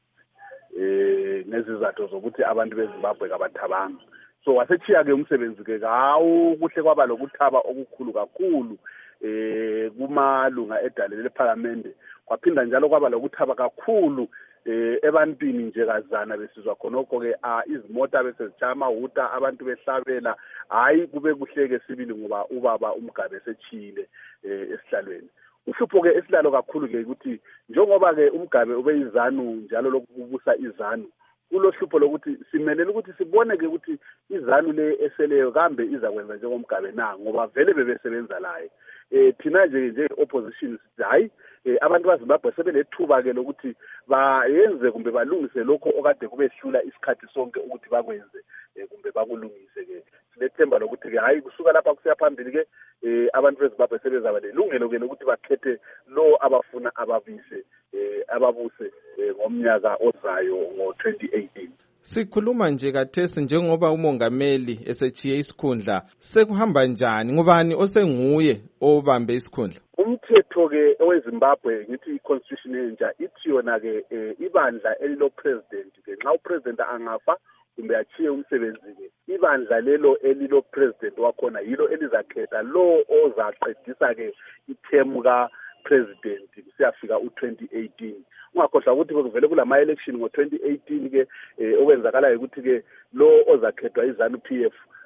eh nezizathu zokuthi abantu beZimbabwe kabathabanga. So wasechiya ke umsebenzi ke hawu kuhle kwaba lokuthaba okukhulu kakhulu eh kumalunga edale leParliament. Kwaphinda njalo kwaba lokuthaba kakhulu eh ebantwini nje kazana besizwa khonoko ke ah izimota bese zichama uta abantu behlabela hayi kube kuhleke sibili ngoba ubaba uMgabe sechile eh esihlalweni. Uhlupho ke esilalo kakhulu ke ukuthi njengoba ke uMgabe ubeyizanu njalo lokubusa izanu kulohlupho lokuthi simelele ukuthi sibone ke ukuthi izanu le eseleyo kambe izakwenza njengomGabe na ngoba vele bebesebenza laye. Eh thina nje nje opposition sithi hayi abantu baZimbabwe sebelethuba ke lokuthi bayenze kumbe balungise lokho okade kubehlula isikhathi sonke ukuthi bakwenze kumbe bakulungise ke. Silethemba lokuthi ke hayi kusuka lapha kusiya phambili ke abantu beZimbabwe sebezaba lelungelo ke lokuthi bakhethe lo abafuna ababise ababuse ngomnyaka ozayo ngo twenty eighteen. Sikhuluma nje kathesi njengoba umongameli esechiye isikhundla sekuhamba njani ngubani osenguye obambe isikhundla? Umthetho ke oweZimbabwe ngithi iconstitution entsha ithi yona ke ibandla elilo president ke nxa upresident angafa kumbe achiye umsebenzi ke ibandla lelo elilo president wakhona yilo elizakhetha lo ozaqedisa ke ithemu ka president kusiyafika u twenty eighteen. Ungakhohlwa ukuthi kuvele kulama election ngo twenty eighteen ke okwenzakala ukuthi ke lo ozakhethwa iZANU P F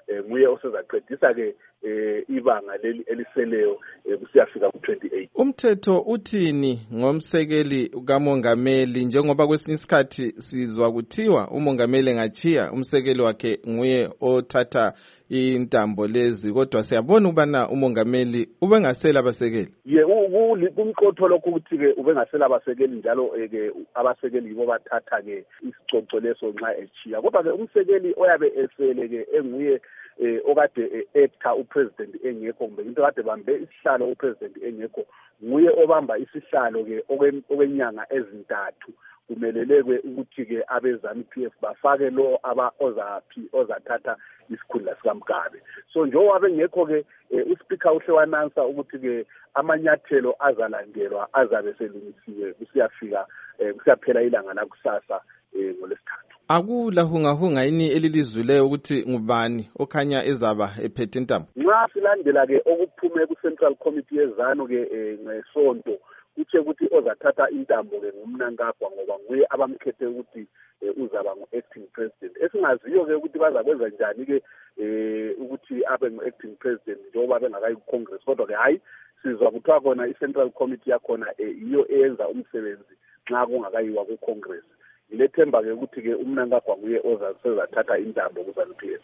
nguye osezaqedisa-ke ibanga eliseleyo kusiyafika ku-twenty-eight. Umthetho uthini ngomsekeli kamongameli, njengoba kwesinye isikhathi sizwa kuthiwa umongameli engachiya umsekeli wakhe nguye othatha intambo lezi, kodwa siyabona ukubana umongameli ubengasela abasekeli? Ye kumqotho lokho ukuthi-ke ubengasela abasekeli, njalo-ke abasekeli yibo bathatha-ke isicoco leso nxa echiya, kodwa-ke umsekeli oyabe esele-ke enguye eh okade etha upresident engekho, kumbe into kade bambe isihlalo upresident engekho, nguye obamba isihlalo ke okwenyanga ezintathu. Kumeleleke ukuthi ke abezanu P F bafake lo aba ozaphi ozathatha isikhundla sikaMgabe. So njengoba bengekho ke uSpeaker uhle wanansa ukuthi ke amanyathelo azalandelwa azabe selungisiwe kusiyafika kusiyaphela ilanga lakusasa ngolesithathu. Akulahungahunga yini elilizwileyo ukuthi ngubani okhanya ezaba ephethe intambo? Nxa silandela ke okuphume ku Central Committee yezanu ke ngesonto uthe ukuthi ozathatha intambo ke ngumnankagwa, ngoba nguye abamkhethe ukuthi uzaba ngu-acting president. Esingaziyo ke ukuthi bazakwenza njani ke ukuthi abe ngu-acting president njengoba bengakayi ku-Congress, kodwa ke hayi sizwa kuthiwa khona i-Central Committee yakhona iyo eyenza umsebenzi nxa kungakayiwa ku-Congress. Ilethemba ke ukuthi ke umnankagwa nguye ozasezathatha intambo kuZANU P F.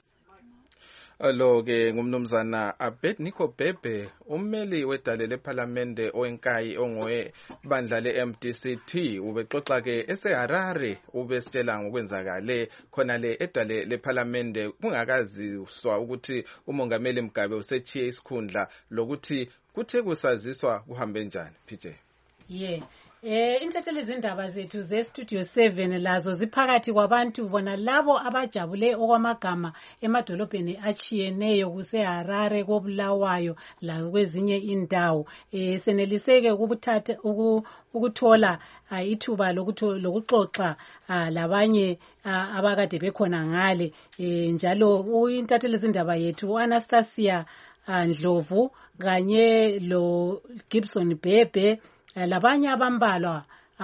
Lo ke ngumnumzana Abednego Bhebhe, ummeli wedale lePhalamende owenkayi ongoye bandla le-M D C T, ubexoxa ke eseHarare, ubesitshela ngokwenzakale khona le edale lePhalamende kungakaziswa ukuthi umongameli Mugabe usechiye isikhundla, lokuthi kuthe kusaziswa kuhambe njani. P J. Yeah. Eh intatheli izindaba zethu ze Studio seven lazo ziphakathi kwabantu bona labo abajabule okwamagama emadolobheni achiyeneyo kuseHarare, koBulawayo la kwezinye indawo. Eh seneliseke ukubuthatha ukuthola ithuba lokuxoxa labanye abakade bekhona ngale. Njalo intatheli izindaba yethu Anastasia Ndlovu kanye lo Gibson Bhebhe labanye abambalwa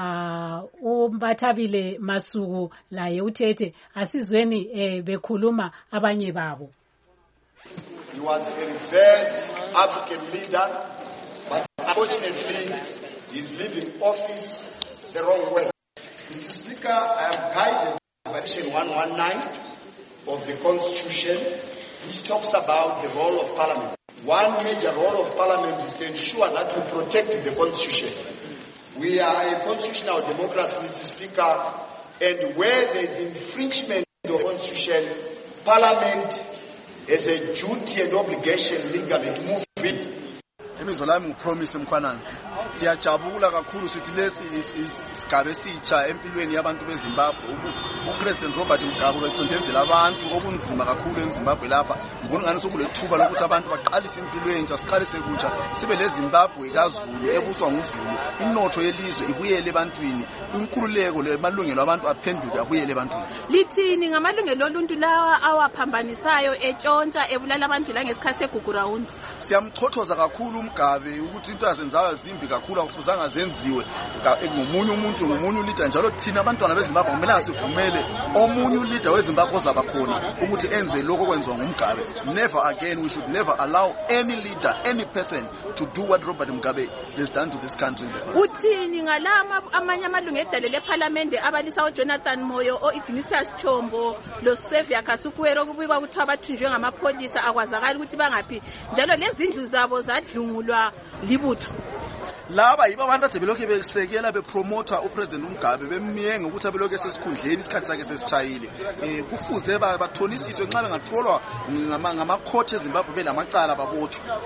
uMbathabile Masuku laye uthethe asizweni eh bekhuluma abanye babo. He was a revered African leader, but unfortunately he's leaving office the wrong way. Mister Speaker, I am guided by section one nineteen of the Constitution, which talks about the role of Parliament. One major role of Parliament is to ensure that we protect the Constitution. We are a constitutional democracy, Mister Speaker, and where there is infringement of the Constitution, Parliament has a duty and obligation legally to move in. Imizwa lami ngipromise Mkhwananzi, siyajabula kakhulu sithi lesi isigaba esitsha empilweni yabantu beZimbabwe. uPresident Robert Mugabe ubecindezela abantu okunzima kakhulu eZimbabwe lapha. Ngibona ngani sokulethuba lokuthi abantu baqalise impilo entsha, siqalise kutsha, sibe leZimbabwe kaZulu ebuswa nguZulu, inotho yelizwe ibuyele ebantwini, inkululeko lemalungelo abantu aphenduke abuyele ebantwini. Lithini ngamalungelo oluntu lawa awaphambanisayo etshontsha ebulala abantu la ngesikhathi segugu round? Siyamchothoza kakhulu Mugabe ukuthi into azenzayo zimbi kakhulu akufuzanga zenziwe ngomunye umuntu ngomunye leader, njalo thina abantwana beZimbabwe kumele asivumele omunye leader weZimbabwe ozaba khona ukuthi enze lokho kwenziwa nguMugabe. Never again, we should never allow any leader, any person to do what Robert Mugabe has done to this country. Uthini ngalama amanye amalungu edale lePhalamende abalisa uJonathan Moyo, oIgnatius Chombo, lo Xavier Kasukuwere okubikwa ukuthi abathunjwe ngamapholisa akwazakala ukuthi bangaphi, njalo lezindlu zabo zadlungulwa libutho. Laba yiba abantu ade belokhe besekela bepromoter uPresident Mugabe bemiyenga ukuthi abelokhe esesikhundleni isikhathi sakhe sesitshayile. Eh kufuze bathonisiswe nxa bengatholwa ngamakhothe eZimbabwe belamacala babotshwe.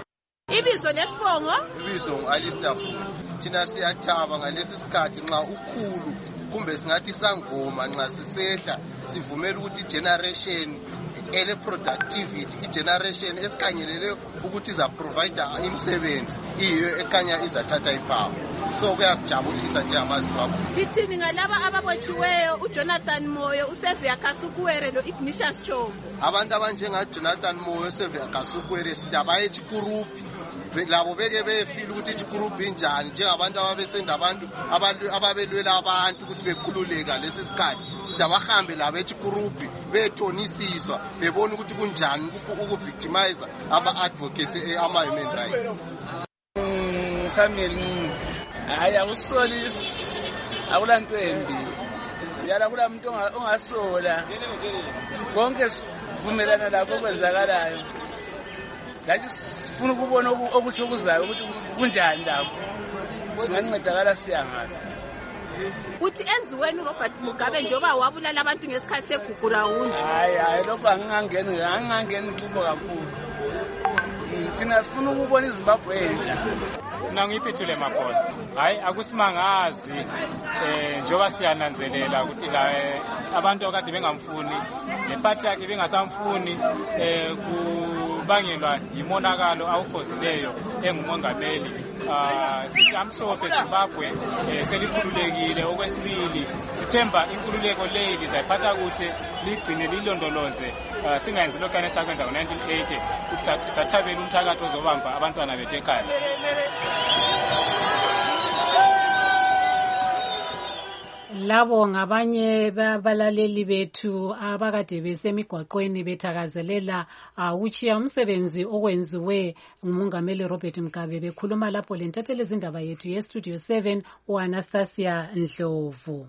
Ibizo lesibongo ibizo Alistair thina siyathaba ngalesi sikhathi nxa ukhulu kumbe singathi sangoma nxa sisehla sivumela ukuthi generation ele productivity igeneration esikhangelele ukuthi iza provide imisebenzi iyo ekhanya izathatha ipower. So kuyasijabulisa nje amaZimbabwe. Lithini ngalaba ababotshiweyo uJonathan Moyo, uXavier Kasukuwere lo Ignatius Chombo? Abantu abanjenga Jonathan Moyo, uXavier Kasukuwere sijabaye chikurupi labo beke befila ukuthi chikurupi injani njengabantu ababesenda abantu ababelwela abantu ukuthi bekhululeka lesi sikhathi siza bahambe labo echikurupi bethonisiswa bebona ukuthi kunjani ukuvictimize ama-advocates ama-human rights. Samuel Ncube, hayi akusolisi akulanto embi yala kula muntu ongasola konke sivumelana lakho okwenzakalayo ngathi sifuna ukubona okuthi okuzayo ukuthi kunjani lapho singancedakala siyangaphi. Uthi enziweni Robert Mugabe njengoba wabulala abantu ngesikhathi segugu rawundi? Hayi hayi lokho angingangeni angingangeni kubo kakhulu. Sina sifuna ukubona iZimbabwe entsha. Mina ngiyiphetule Maphosa. Hayi akusimangazi eh njengoba siyananzelela ukuthi la abantu akade bengamfuni leparty yakhe bengasamfuni eh kubangelwa yimonakalo awukhozileyo engumongameli. Ah sithi amhlophe Zimbabwe selikhululekile. Okwesibili sithemba inkululeko le lizayiphatha kuhle ligcine lilondoloze singayenzi lokho anesakwenza ngo nineteen eighty ukuthi sathabela umthakathi ozobamba abantwana bethu ekhaya. Labo ngabanye babalaleli bethu abakade besemigwaqweni bethakazelela uchiya umsebenzi okwenziwe ngumongameli Robert Mugabe. Bekhuluma lapho lentathele izindaba yethu ye Studio seven uAnastasia Ndlovu.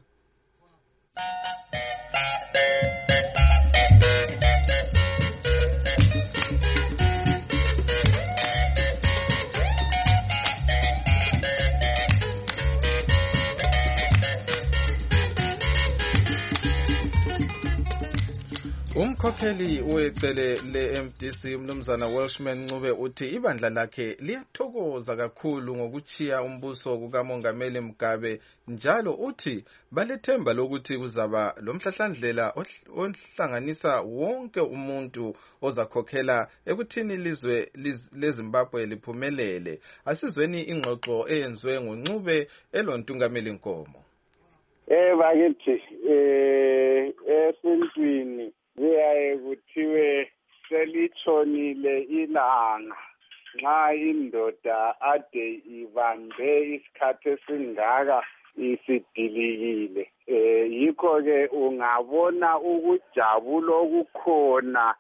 Umkhokheli wecele le-M D C umnumzana Welshman Ncube uthi ibandla lakhe liyathokoza kakhulu ngokuchiya umbuso kukamongameli Mugabe, njalo uthi balethemba lokuthi kuzaba lomhlahlandlela ohlanganisa wonke umuntu ozakhokhela ekuthini ilizwe leZimbabwe liphumelele. Asizweni ingxoxo eyenziwe nguNcube elontungameli Nkomo. Eh bakithi eh esintwini ziyaye kuthiwe selitshonile ilanga nxa indoda ade ibambe isikhathi esingaka isidilikile. Eh yikho ke ungabona ukujabulo okukhona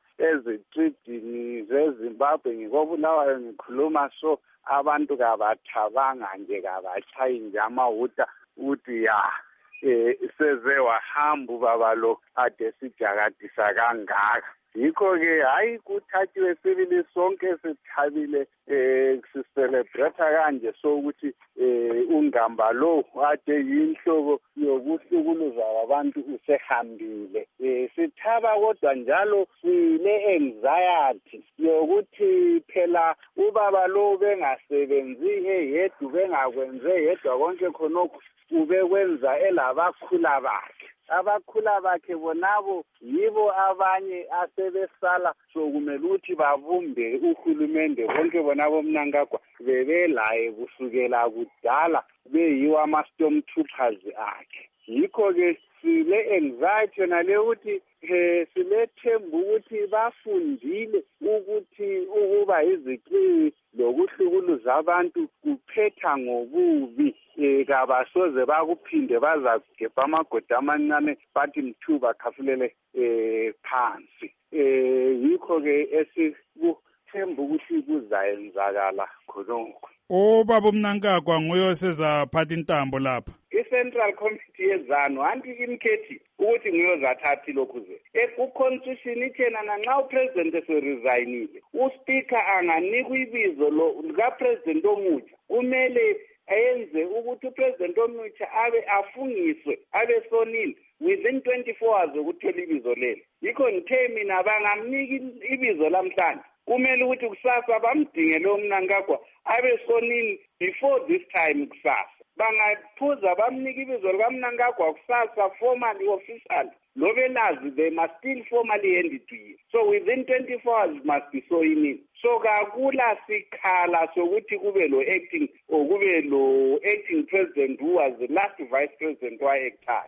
ezitridini zeZimbabwe ngikobulawayo ngikhuluma so abantu kabathabanga nje kabatshayi nje amahuta uthi ya eh seze wahamba baba lo ade sijakadisa kangaka. Yikho ke hayi kuthathiwe sibili sonke sithabile eh sicelebrate kanje so ukuthi eh ungamba lo ade yinhloko yokuhlukuluza abantu usehambile. Eh sithaba kodwa njalo sile anxiety yokuthi phela ubaba lo bengasebenzi eyedwa bengakwenze yedwa konke khonokho ubekwenza elabakhula bakhe. Abakhula bakhe bonabo yibo abanye asebesala sokumele ukuthi babumbe uhulumende bonke bonabo Mnangagwa bebelaye kusukela kudala beyiwo ama-stormtroopers akhe. Yikho ke sile anxiety nale ukuthi eh silethemba ukuthi bafundile ukuthi ukuba iziqili lokuhlukuluza abantu kuphetha ngobubi. Eh kabasoze bakuphinde bazagebha amagoda amancane bathi mthuba khafulele eh phansi. Eh yikho ke esikuthemba ukuthi kuzayenzakala khonokho. Obaba Mnangagwa nguye osezaphatha intambo lapha. I-Central Committee yezanu anti imkhethi ukuthi ngiyozathathi lokhu ze. Eku-constitution ithena nanxa upresident eseresignile, uspeaker anganikwa ibizo lo likapresident omutsha. Kumele ayenze ukuthi upresident omutsha abe afungiswe abe sonile within twenty-four hours ukuthola ibizo lelo. Yikho ngithe mina bangamnika ibizo lamhlanje kumele ukuthi kusasa bamdinge lo Mnangagwa abe sonile before this time kusasa. Bangaphuza bamnika ibizo likaMnangagwa kusasa formally official lobelazi they must still formally end it to you. So within twenty-four hours must be so in. So kakula sikhala sokuthi kube lo acting or kube lo acting president who was the last vice president wa actor.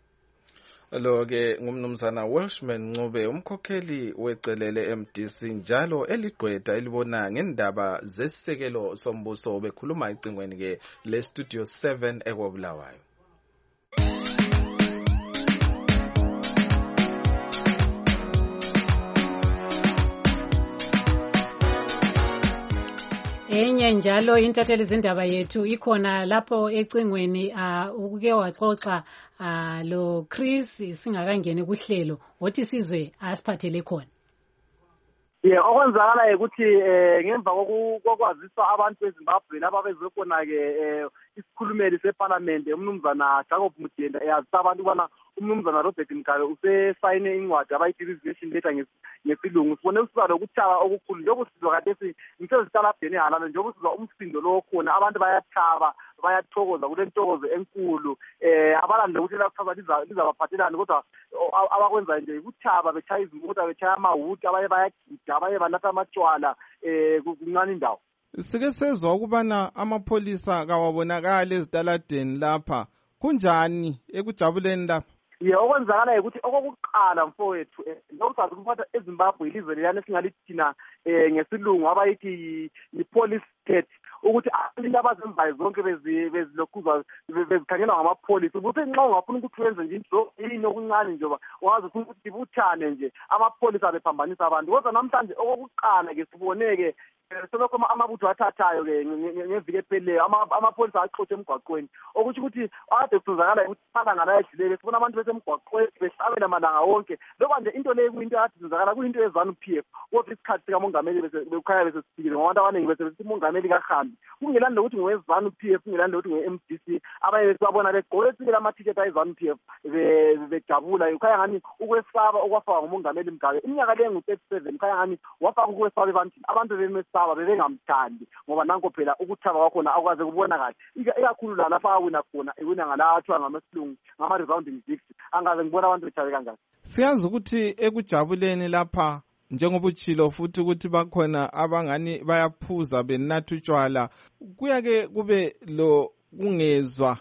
Lo ke ngumnumzana Welshman Ncube umkhokheli wecelele M D C njalo eligqwetha elibona ngendaba zesisekelo sombuso bekhuluma icingweni ke le Studio seven ekobulawayo. enye njalo intatheli zindaba yethu ikhona lapho ecingweni uh, ukuke waxoxa uh, lo Chris singakangeni kuhlelo wothi sizwe asiphathele khona. Yeah, okwenzakala ukuthi eh ngemva kokwaziswa abantu beZimbabwe laba bezokhona ke isikhulumeli seParliament umnumzana Jacob Mutenda eyazisa abantu bana umnumzana Robert Mugabe usesayine incwadi abayithi resignation letter ngesilungu. Sibone usizwa ukuthaba okukhulu njengoba sizwa kade imsezistalabheni halala njengoba sizwa umsindo lo khona abantu bayathaba bayathokoza kule ntokozo enkulu eh abalande ukuthi la kuthaza lizabaphathelana kodwa abakwenza nje ukuthaba bechaya izimota bechaya amawuti abaye bayagida abaye banatha amatshwala eh kuncane indawo. Sike sezwa ukubana amapholisa kawabonakala ezitaladeni lapha kunjani ekujabuleni lapha? Ye okwenzakala ukuthi okokuqala mfowethu ngokusazi ukuphatha eZimbabwe ilizwe lelana singalithina eh ngesilungu abayithi i-police state ukuthi abantu abazembayo zonke bezilokuzwa bezikhangelwa ngamapholisa ukuthi nxa ungafuna ukuthi wenze nje into yini okuncane nje wazi ukuthi ubuthane nje amapholisa abephambanisa abantu kodwa namhlanje okokuqala ke siboneke selokho amabutho athathayo ke ngeviki epheleyo amapholisa axotshe emgwaqweni okuthi ukuthi ade kusizakala ukuthi malanga la edluleke sibona abantu besemgwaqweni behlabela malanga wonke lokho nje into leyo kuyinto ade kusizakala kuyinto yeZANU P F kodwa isikhathi sikamongameli bekukhaya besesifikile ngoba abantu abaningi besebenzisa umongameli kaHambi kungelani ukuthi ngoweZANU P F kungelani ukuthi ngowe-M D C abaye babona begqokile ama-t-shirt ayi-ZANU P F bejabula ukhaya ngani ukwesaba okwafaka ngumongameli Mugabe iminyaka leyo ngu-thirty-seven ukhaya ngani wafaka ukwesaba ebantwini abantu bemesaba bebengamthandi ngoba nanko phela ukuthaba kwakhona akwaze kubona kahle ikakhulu la lapha awina khona ewina ngala athiwa ngamasilungu ngama-resounding victory angaze ngibona abantu bethabe kangaka. Siyazi ukuthi ekujabuleni lapha njengoba utshilo futhi ukuthi bakhona abangani bayaphuza benatha utshwala kuyake kube lo kungezwa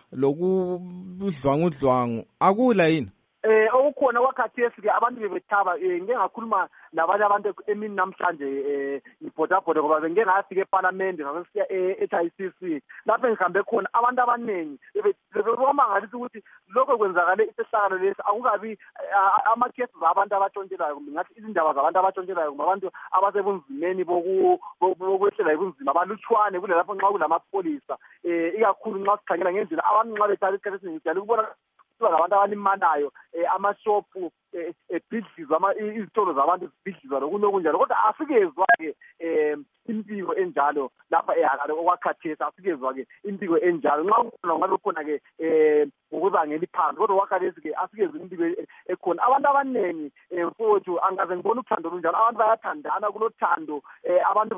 lokudlwangudlwangu akula yini? Eh okukhona kwakhathesi ke abantu bebethaba ngeke ngakhuluma nabanye abantu emini namhlanje eh ibhodabhoda ngoba ngeke ngafika eParliament ngasiya e-H I C C lapho ngihambe khona abantu abaningi bebona ngathi ukuthi lokho kwenzakale isihlakalo lesi akukabi ama cases abantu abatshontshelayo kumbe ngathi izindaba zabantu abatshontshelayo kumbe abantu abasebunzimeni bokwehlela ibunzima abalutshwane kule lapho nxa kulamapholisa eh ikakhulu nxa sikhangela ngendlela abantu nxa bethatha isikhathi esinjalo ukubona abantu abanimanayo amashopu ebhidlizwa izitolo zabantu zibhidlizwa lokunye okunjalo kodwa asikezwa-ke um impiko enjalo lapha ehalale okwakhathesi asikezwa-ke impiko enjalo nxa kukhona ngabe khona-ke um ngokubangela iphansi kodwa okwakhathesi-ke asikezwe impiko ekhona abantu abaningi um mfowethu angaze ngibona uthando lunjalo abantu bayathandana kulothando um abantu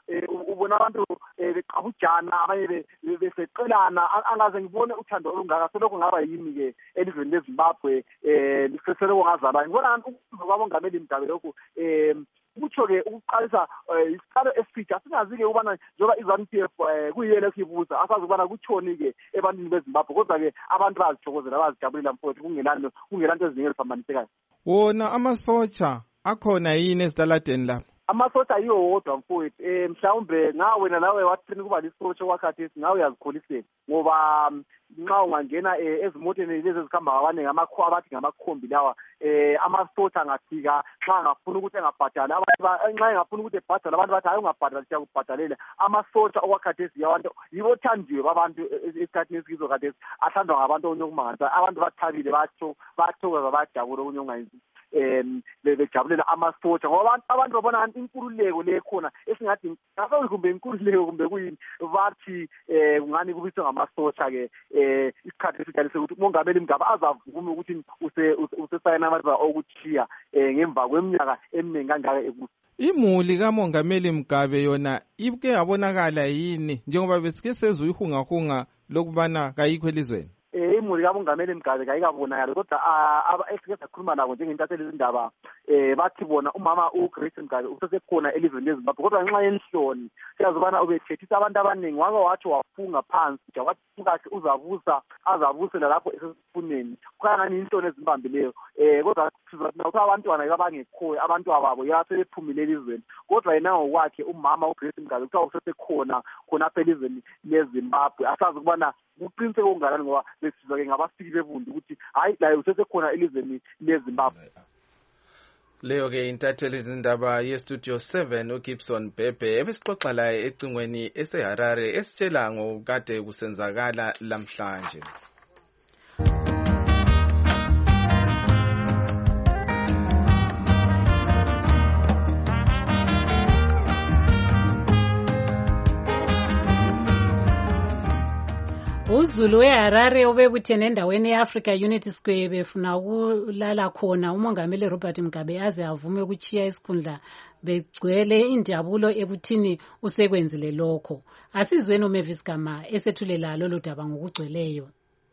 ubona abantu beqabujana abanye beseqelana angaze ngibone uthando olungaka selokho ngaba yimi-ke elizweni leZimbabwe um selokho ngazalwa ngibona ukuzo kwamongameli Mugabe lokhu um kutsho-ke ukuqalisa isiqalo esifitsha singazi-ke ukubana njengoba i-ZANU P F kuyiyena esiyibuza asazi ukubana kutshoni-ke ebantwini beZimbabwe kodwa-ke abantu bazithokozela bazijabulela mfowethu kungelani kungelanto eziningi eziphambanisekayo. Wona amasotsha akhona yini ezitaladeni lapho? Amasotsha yiwo wodwa mfowethu um mhlawumbe ngawena nawe wathini kuba lisotsha okwakhathesi ngawe uyazikholisela ngoba nxa ungangena ezimoteni lezi ezikhamba abaningi abathi ngamakhombi lawa um amasotsha angafika nxa angafuna ukuthi engabhadali nxa engafuna ukuthi ebhadale abantu bathi hayi ungabhadali siyakubhadalela amasotsha okwakhathesi yabantu yibo othandiwe babantu esikhathini esikizo khathesi athandwa ngabantu okunye okumangalisayo abantu bathabile bayathokoza bayajabula okunye okungayenzi um bejabulela amasotsha ngoba abantu babona inkululeko le khona esingathi ngabe kumbe inkululeko kumbe kuyini bathi um kungani kubiswe ngamasotsha-ke um isikhathi esijalise ukuthi umongameli Mugabe azavuma ukuthi usesayina amandla okuthiya um ngemva kweminyaka eminingi kangaka ekuso. Imuli kamongameli Mugabe yona ike yabonakala yini njengoba besike sezwe ihungahunga lokubana kayikho elizweni? Imuli kamongameli Mugabe kayikabonakala kodwa esike sakhuluma nabo njengentatheli zindaba um bathi bona umama uGrace Mugabe usesekhona elizweni leZimbabwe kodwa ngenxa yenhloni siyazi ubana ubethethisa abantu abaningi wake wathi wafunga phansi nje wathi kahle uzabusa azabusela lapho esesifuneni kukangani inhloni ezimbambileyo um kodwa sizothina ukuthi abantwana abangekhoyo abantu ababo yasebephumile elizweni kodwa yena ngokwakhe umama uGrace Mugabe kuthiwa usesekhona khonapha elizweni leZimbabwe asazi ukubana kuqiniseke okungakanani ngoba besizwa-ke ngabafiki bebundu ukuthi hayi laye usesekhona elizweni leZimbabwe. Leyo ke intatheli izindaba yestudio seven uGibson Bhebhe ebesixoxa laye ecingweni eseHarare esitshela ngokade kusenzakala lamhlanje. uZulu weHarare obebuthene endaweni yeAfrica Unity Square befuna ukulala khona umongameli Robert Mugabe aze avume ukuchiya isikhundla begcwele injabulo ebuthini usekwenzile lokho. Asizweni uMavis Gama esethulela lolu daba ngokugcweleyo.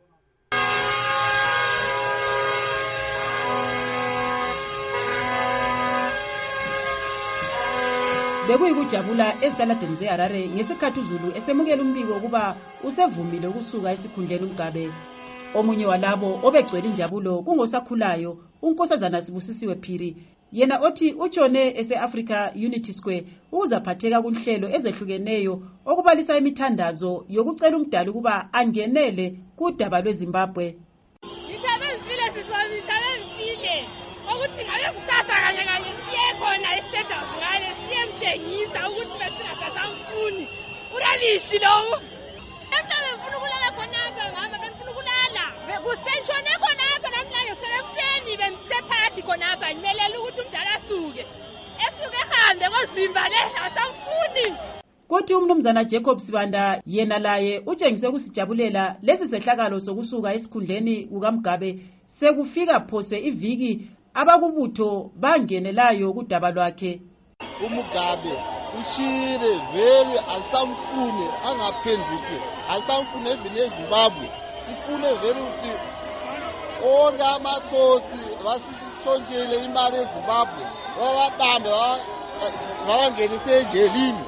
Bekuyikujabula ezitaladeni zeHarare ngesikhathi uZulu esemukela umbiko ukuba usevumile ukusuka esikhundleni uMgabe. Omunye walabo obegcwele injabulo kungosakhulayo uNkosazana Sibusisiwe Phiri, yena othi utshone ese-Africa Unity Square ukuzaphatheka kunhlelo ezehlukeneyo okubalisa imithandazo yokucela umdali ukuba angenele kudaba lweZimbabwe. Ngithabenzile sizwe ngithabenzile ukuthi ngabe kusasa kanye kanye siye khona e-status ngale siyemtshengisa ukuthi besingasasamfuni uralishi lowo emhlabeni ngifuna ukulala khonapha ngaba bengifuna ukulala kusentshone khonapha namhlanje sekuseni bemsephakathi khonapha ngimelela ukuthi umdala asuke esuke ehambe kozimba le asamfuni. Kuthi umnumzana Jacob Sibanda yena laye utshengise ukusijabulela lesi sehlakalo sokusuka esikhundleni kukaMgabe sekufika phose iviki abakubutho bangenelayo kudaba lwakhe. uMugabe ushire vele alisamfune angaphenduki alisamfune evini eZimbabwe sifune vele ukuthi onke amathosi basithontshele imali eZimbabwe wababambe wabangenise endleleni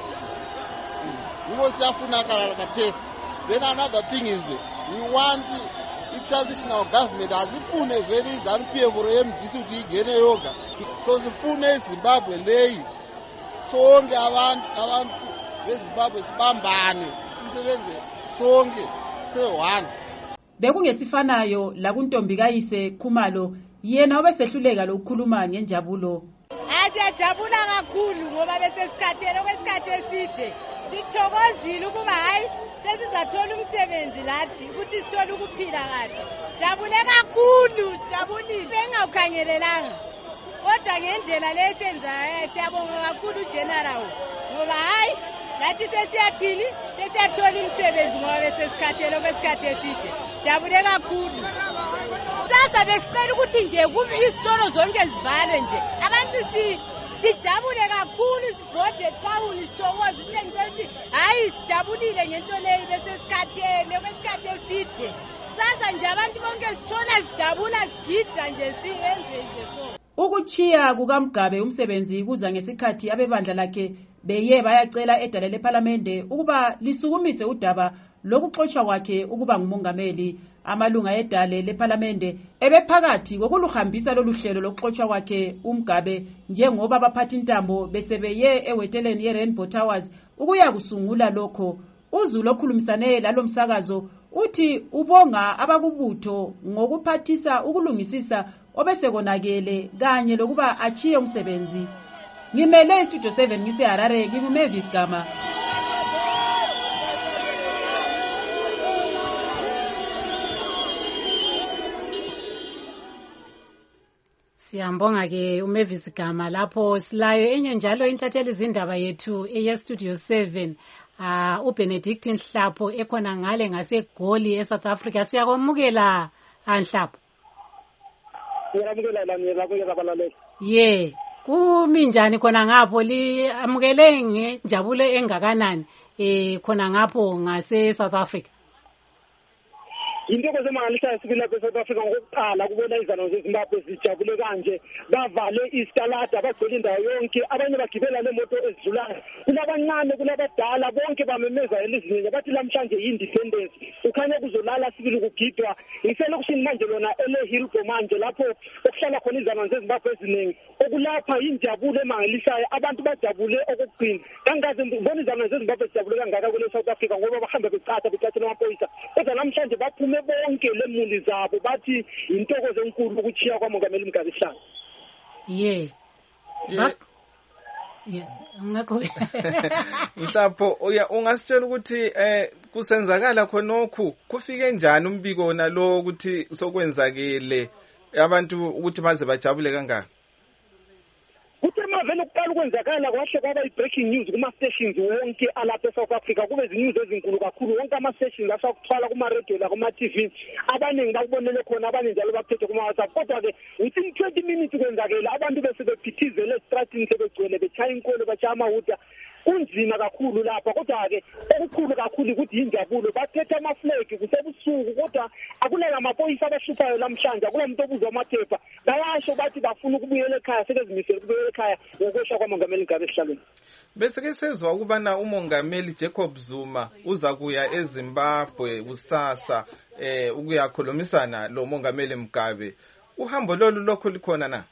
yiko siyafunakala kathesi. Then another thing is we want i-transitional government azifune vele iZANU P F or M D C ukuthi igene yoga, so sifune eZimbabwe leyi sonke abantu abantu beZimbabwe sibambane sisebenze sonke se-one. Bekungesifanayo la kuntombi kayise Khumalo yena obesehluleka lokukhuluma ngenjabulo. Siyajabula kakhulu ngoba besesikhathele kwesikhathi eside sithokozile ukuba hayi sesizathola umsebenzi lathi ukuthi sithole ukuphila kahle. Jabule kakhulu jabulile bengawukhangelelanga kodwa ngendlela lesenzayo siyabonga kakhulu uGeneral ngoba hayi lathi sesiyathini sesiyathola umsebenzi ngoba besesikhathele kwesikhathi eside. Jabule kakhulu. Sasa besicela ukuthi nje kube izitolo zonke zivalwe nje abantu si sijabule kakhulu sibhode town sithokoze ukuthi hayi sijabulile ngento leyo besesikhathele kwesikhathi eside. Sasa nje abantu bonke sithola sijabula sigida nje siyenze nje so. Ukuchiya kukaMgabe umsebenzi kuza ngesikhathi abebandla lakhe beye bayacela edale leParlamente ukuba lisukumise udaba lokuxoshwa kwakhe ukuba ngumongameli. Amalunga edale leParlamente ebephakathi kokuluhambisa loluhlelo lokuxoshwa kwakhe uMgabe njengoba abaphathi intambo besebeye eweteleni yeRainbow Towers ukuya kusungula lokho. uZulu okhulumisane lalomsakazo uthi ubonga abakubutho ngokuphathisa ukulungisisa obesekonakele kanye lokuba achiye umsebenzi. Ngimele iStudio seven ngiseHarare nginguMavis Gama. Siyambonga ke uMavis Gama lapho silayo enye njalo intatheli izindaba yethu eyeStudio seven. Ah uh, uBenedict Nhlapho ekhona ngale ngaseGoli eSouth Africa. Siyakwamukela Nhlapho. Ngiyamukela lami lapho abalaleli. Yeah. Kumi njani khona ngapho li amukele ngenjabulo engakanani eh khona ngapho ngase South Africa? Into kozemangalisayo sibila kweSouth Africa ngokuqala kubona izano zeZimbabwe zijabule kanje bavale istalada bagcwele indawo yonke abanye bagibela nemoto ezidlulayo kunabancane kunabadala bonke bamemeza elizweni bathi lamhlanje independence ukhanya kuzolala sibili kugidwa ngiselokushini manje lona ele Hillbrow manje lapho okuhlala khona izano zeZimbabwe eziningi okulapha injabulo emangalisayo abantu bajabule okugcina kangazi ngibona izano zeZimbabwe zijabule kangaka kule South Africa ngoba bahamba becatha becatha amaphoyisa kodwa namhlanje baphume bonke lemuli zabo bathi intokozo enkulu ukuchiya kwamongameli Mugabe. Yeah. Yes, ngaqhubeka. Mhlapho uya ungasitshela ukuthi eh kusenzakala khonokho kufike njani umbiko nalo ukuthi sokwenzakele abantu ukuthi baze bajabule kangaka? Kuthe mavele ukuqala ukwenzakala kwahle kwaba i-breaking news kuma-stations wonke alapha eSouth Africa, kube zinews ezinkulu kakhulu. Wonke ama-stations asakuthwala kuma-radio lakuma-T V, abaningi bakubonele khona, abanye njalo baphethe kuma-WhatsApp. Kodwa-ke within twenty minutes kwenzakele, abantu bese bephithizele esitratini, sebegcwele bechaya inkolo, bachaya amahuta. Kunzima kakhulu lapha, kodwa-ke okukhulu kakhulu ukuthi yinjabulo. Bathethe amaflegi kusebusuku, kodwa akula amaphoyisa abashuphayo namhlanje, akula muntu obuzwa amathepha. Bayasho bathi bafuna ukubuyela ekhaya, sekezimisele ukubuyela ekhaya ngokwesha kwamongameli Mugabe esihlalweni. Bese ke sezwa ukubana umongameli Jacob Zuma uza kuya eZimbabwe kusasa eh ukuyakhulumisana lo mongameli Mugabe. Uhambo lolu lokho likhona na?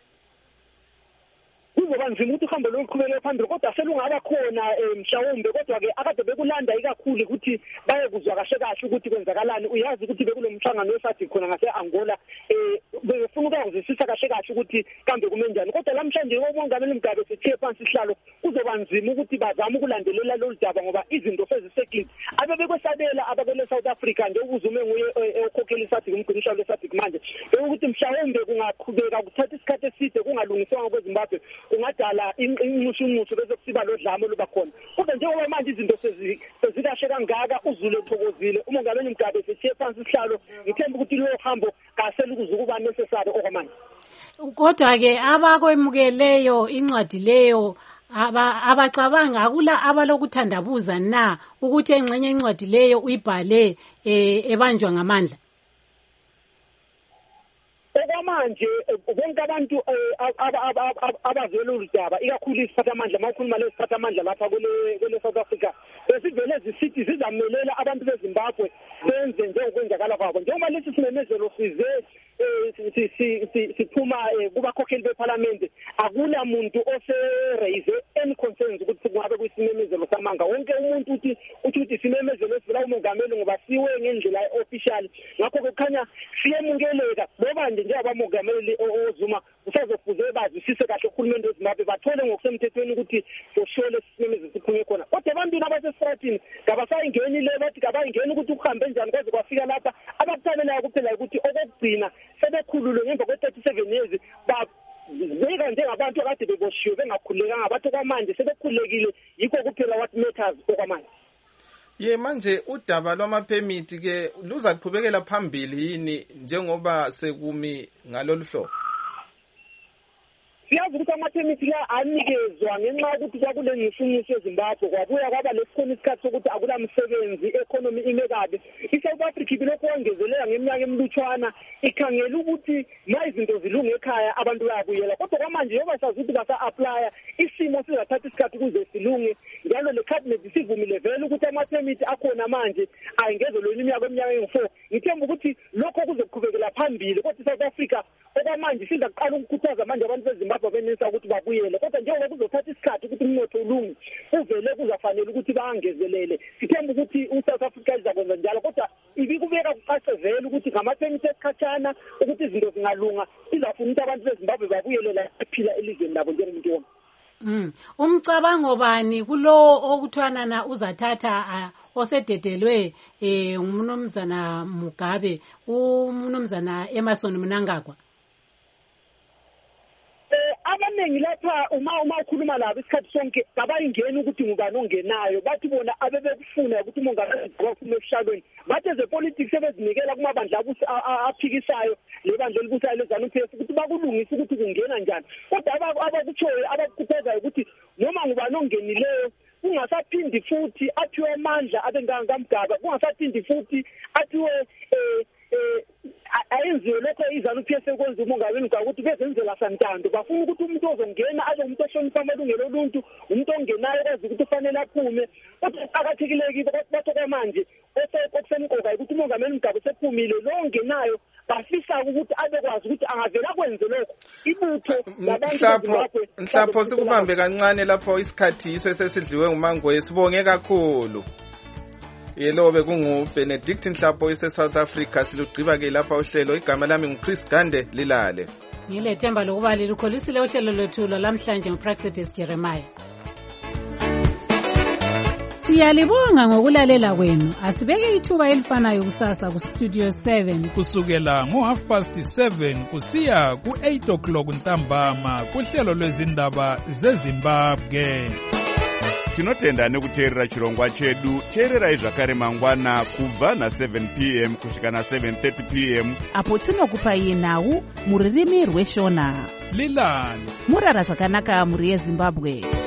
Kuzoba nzima ukuthi uhambe lokuqhubekela phambili, kodwa selungaba khona mhlawumbe, kodwa-ke akade bekulanda ikakhulu ukuthi baye kuzwa kahle kahle ukuthi kwenzakalani. Uyazi ukuthi bekulo mhlangano wesathi khona ngase-Angola um befuna ukuyazwisisa kahle kahle ukuthi kambe kume njani, kodwa lamhlanje umongameli Mugabe sithiye phansi isihlalo kuzoba nzima ukuthi bazame ukulandelela lolu daba, ngoba izinto sezisekile. Abebekwesabela abakele South Africa nje ubuzume nguye okhokhela isathi umgqinisha lesathi manje ukuthi mhlawumbe kungaqhubeka kuthatha isikhathi eside kungalungiswanga kweZimbabwe, kungadala inqushunqushu bese kusiba lodlame luba khona. Kodwa njengoba manje izinto sezikahle kangaka, uzulu ethokozile, umongameli Mugabe sithiye phansi isihlalo, ngithemba ukuthi lo hambo kasele ukuzukuba necessary okwamanje. Kodwa-ke abakwemukeleyo incwadi leyo abacabanga akula abalokuthandabuza na ukuthi engxenye incwadi leyo uyibhale ebanjwa ngamandla? Okwamanje bonke abantu abazwela uludaba, ikakhulu isiphathamandla, mawukhuluma lesiphathamandla lapha kwele South Africa, besivele zisithi zizamelela abantu beZimbabwe benze njengokwenzakala kwabo. Njengoba lesi simemezelo size siphuma kubakhokheli bephalamende, akula muntu ose-raise any concerns ukuthi kungabe kuyisimemezelo samanga. Wonke umuntu uthi ukuthi isimemezelo esivela umongameli ngoba siwe ngendlela official, ngakho-ke kukhanya siyemukeleka. Ngoba nje njengabamongameli oZuma kusazofuze bazwisise kahle uhulumende weZimbabwe, bathole ngokusemthethweni ukuthi for sure lesi simemezelo siphume khona. Kodwa ebantwini abasesitratini kabasayingeni le, bathi kabayingeni ukuthi kuhambe njani kwaze kwafika lapha. Abakuthalelayo kuphela ukuthi okokugcina sebekhululwe ngemva kwe-thirty-seven years, babeka njengabantu akade beboshiwe bengakhululekanga. Abantu kwamanje sebekhululekile, yikho kuphela what matters okwamanje. Ye manje udaba lwamaphemithi ke luza kuqhubekela phambili yini njengoba sekumi ngalolu hlobo? Siyazi ukuthi amaphemithi la anikezwa ngenxa yokuthi kwakule ngishunyisho eZimbabwe, kwabuya kwaba lesikhona isikhathi sokuthi akula msebenzi, economy ime kabi. iSouth Africa bilokhu ongezelela ngeminyaka emlutshwana ikhangela ukuthi ma izinto zilunge ekhaya abantu bayabuyela. Kodwa kwamanje yoba sazi ukuthi basa-aplya, isimo sizathatha isikhathi ukuze silunge, njalo le cabinet sivumile vele ukuthi amaphemithi akhona manje ayingezelwe iminyaka eminyaka engu-four. Ngithemba ukuthi lokho kuzoqhubekela phambili, kodwa iSouth Africa okwamanje siza kuqala ukukhuthaza manje abantu beZimbabwe benisa ukuthi babuyele. Kodwa njengoba kuzothatha isikhathi ukuthi umnotho ulunge, kuvele kuzafanele ukuthi bangezelele. Sithemba ukuthi uSouth Africa izakwenza njalo, kodwa ibikubeka kucace vele ukuthi ngamaphemithi esikhatshana ukuthi izinto zingalunga, izafuna ukuthi abantu beZimbabwe babuyele la ephila elizweni labo njengomuntu wonke. Mm. Umcabango bani kulo okuthwana na uzathatha uh, osededelwe eh umnomzana Mugabe, umnomzana Emmerson Mnangagwa? Abaningi lapha uma uma ukhuluma labo isikhathi sonke kabayingeni ukuthi ngubani ongenayo, bathi bona abebekufuna ukuthi umongameli wafuna esihlalweni. Bathi ezepolitics sebezinikela kumabandla aphikisayo lebandla elibusayo leZANU-P F ukuthi bakulungisa ukuthi kungena njani. Kodwa abakutshoyo abakukhuthazayo ukuthi noma ngubani ongenileyo kungasaphindi futhi athiwe amandla abengangamgaba, kungasaphindi futhi athiwe eh eh ayenziwe lokho iZANU-P F ekwenza umongameli ukuthi bezenzela santando. Bafuna ukuthi umuntu ozongena abe umuntu ohlonipha amalungelo oluntu, umuntu ongenayo kwazi ukuthi ufanele aphume. Kodwa kuqakathekile bathi kwamanje okusemqoka ukuthi umongameli Mugabe sephumile, lo ongenayo bafisa ukuthi abekwazi ukuthi angavela kwenze lokho. Ibutho labantu mhlapho sikubambe kancane lapho isikhathi yiso sesidliwe ngumangwe. Sibonge kakhulu. Yelo bekungu Benedict Mhlapho ese South Africa. Silugqiba ke lapha uhlelo. Igama lami nguChris Gande. Lilale. ngilethemba lokuba lilukholisile uhlelo lwethu lwalamhlanje nguPraxetis Jeremiah. Siyalibonga ngokulalela kwenu. Asibeke ithuba elifanayo kusasa ku Studio seven kusukela ngo half past seven kusiya ku eight o'clock ntambama kuhlelo lwezindaba zeZimbabwe. Tinotenda nekuteerera chirongwa chedu. Teererai zvakare mangwana kubva na seven p m kusvika na seven thirty p m apo tinokupai nhau muririmi rweshona. Lilani murara zvakanaka muri yeZimbabwe.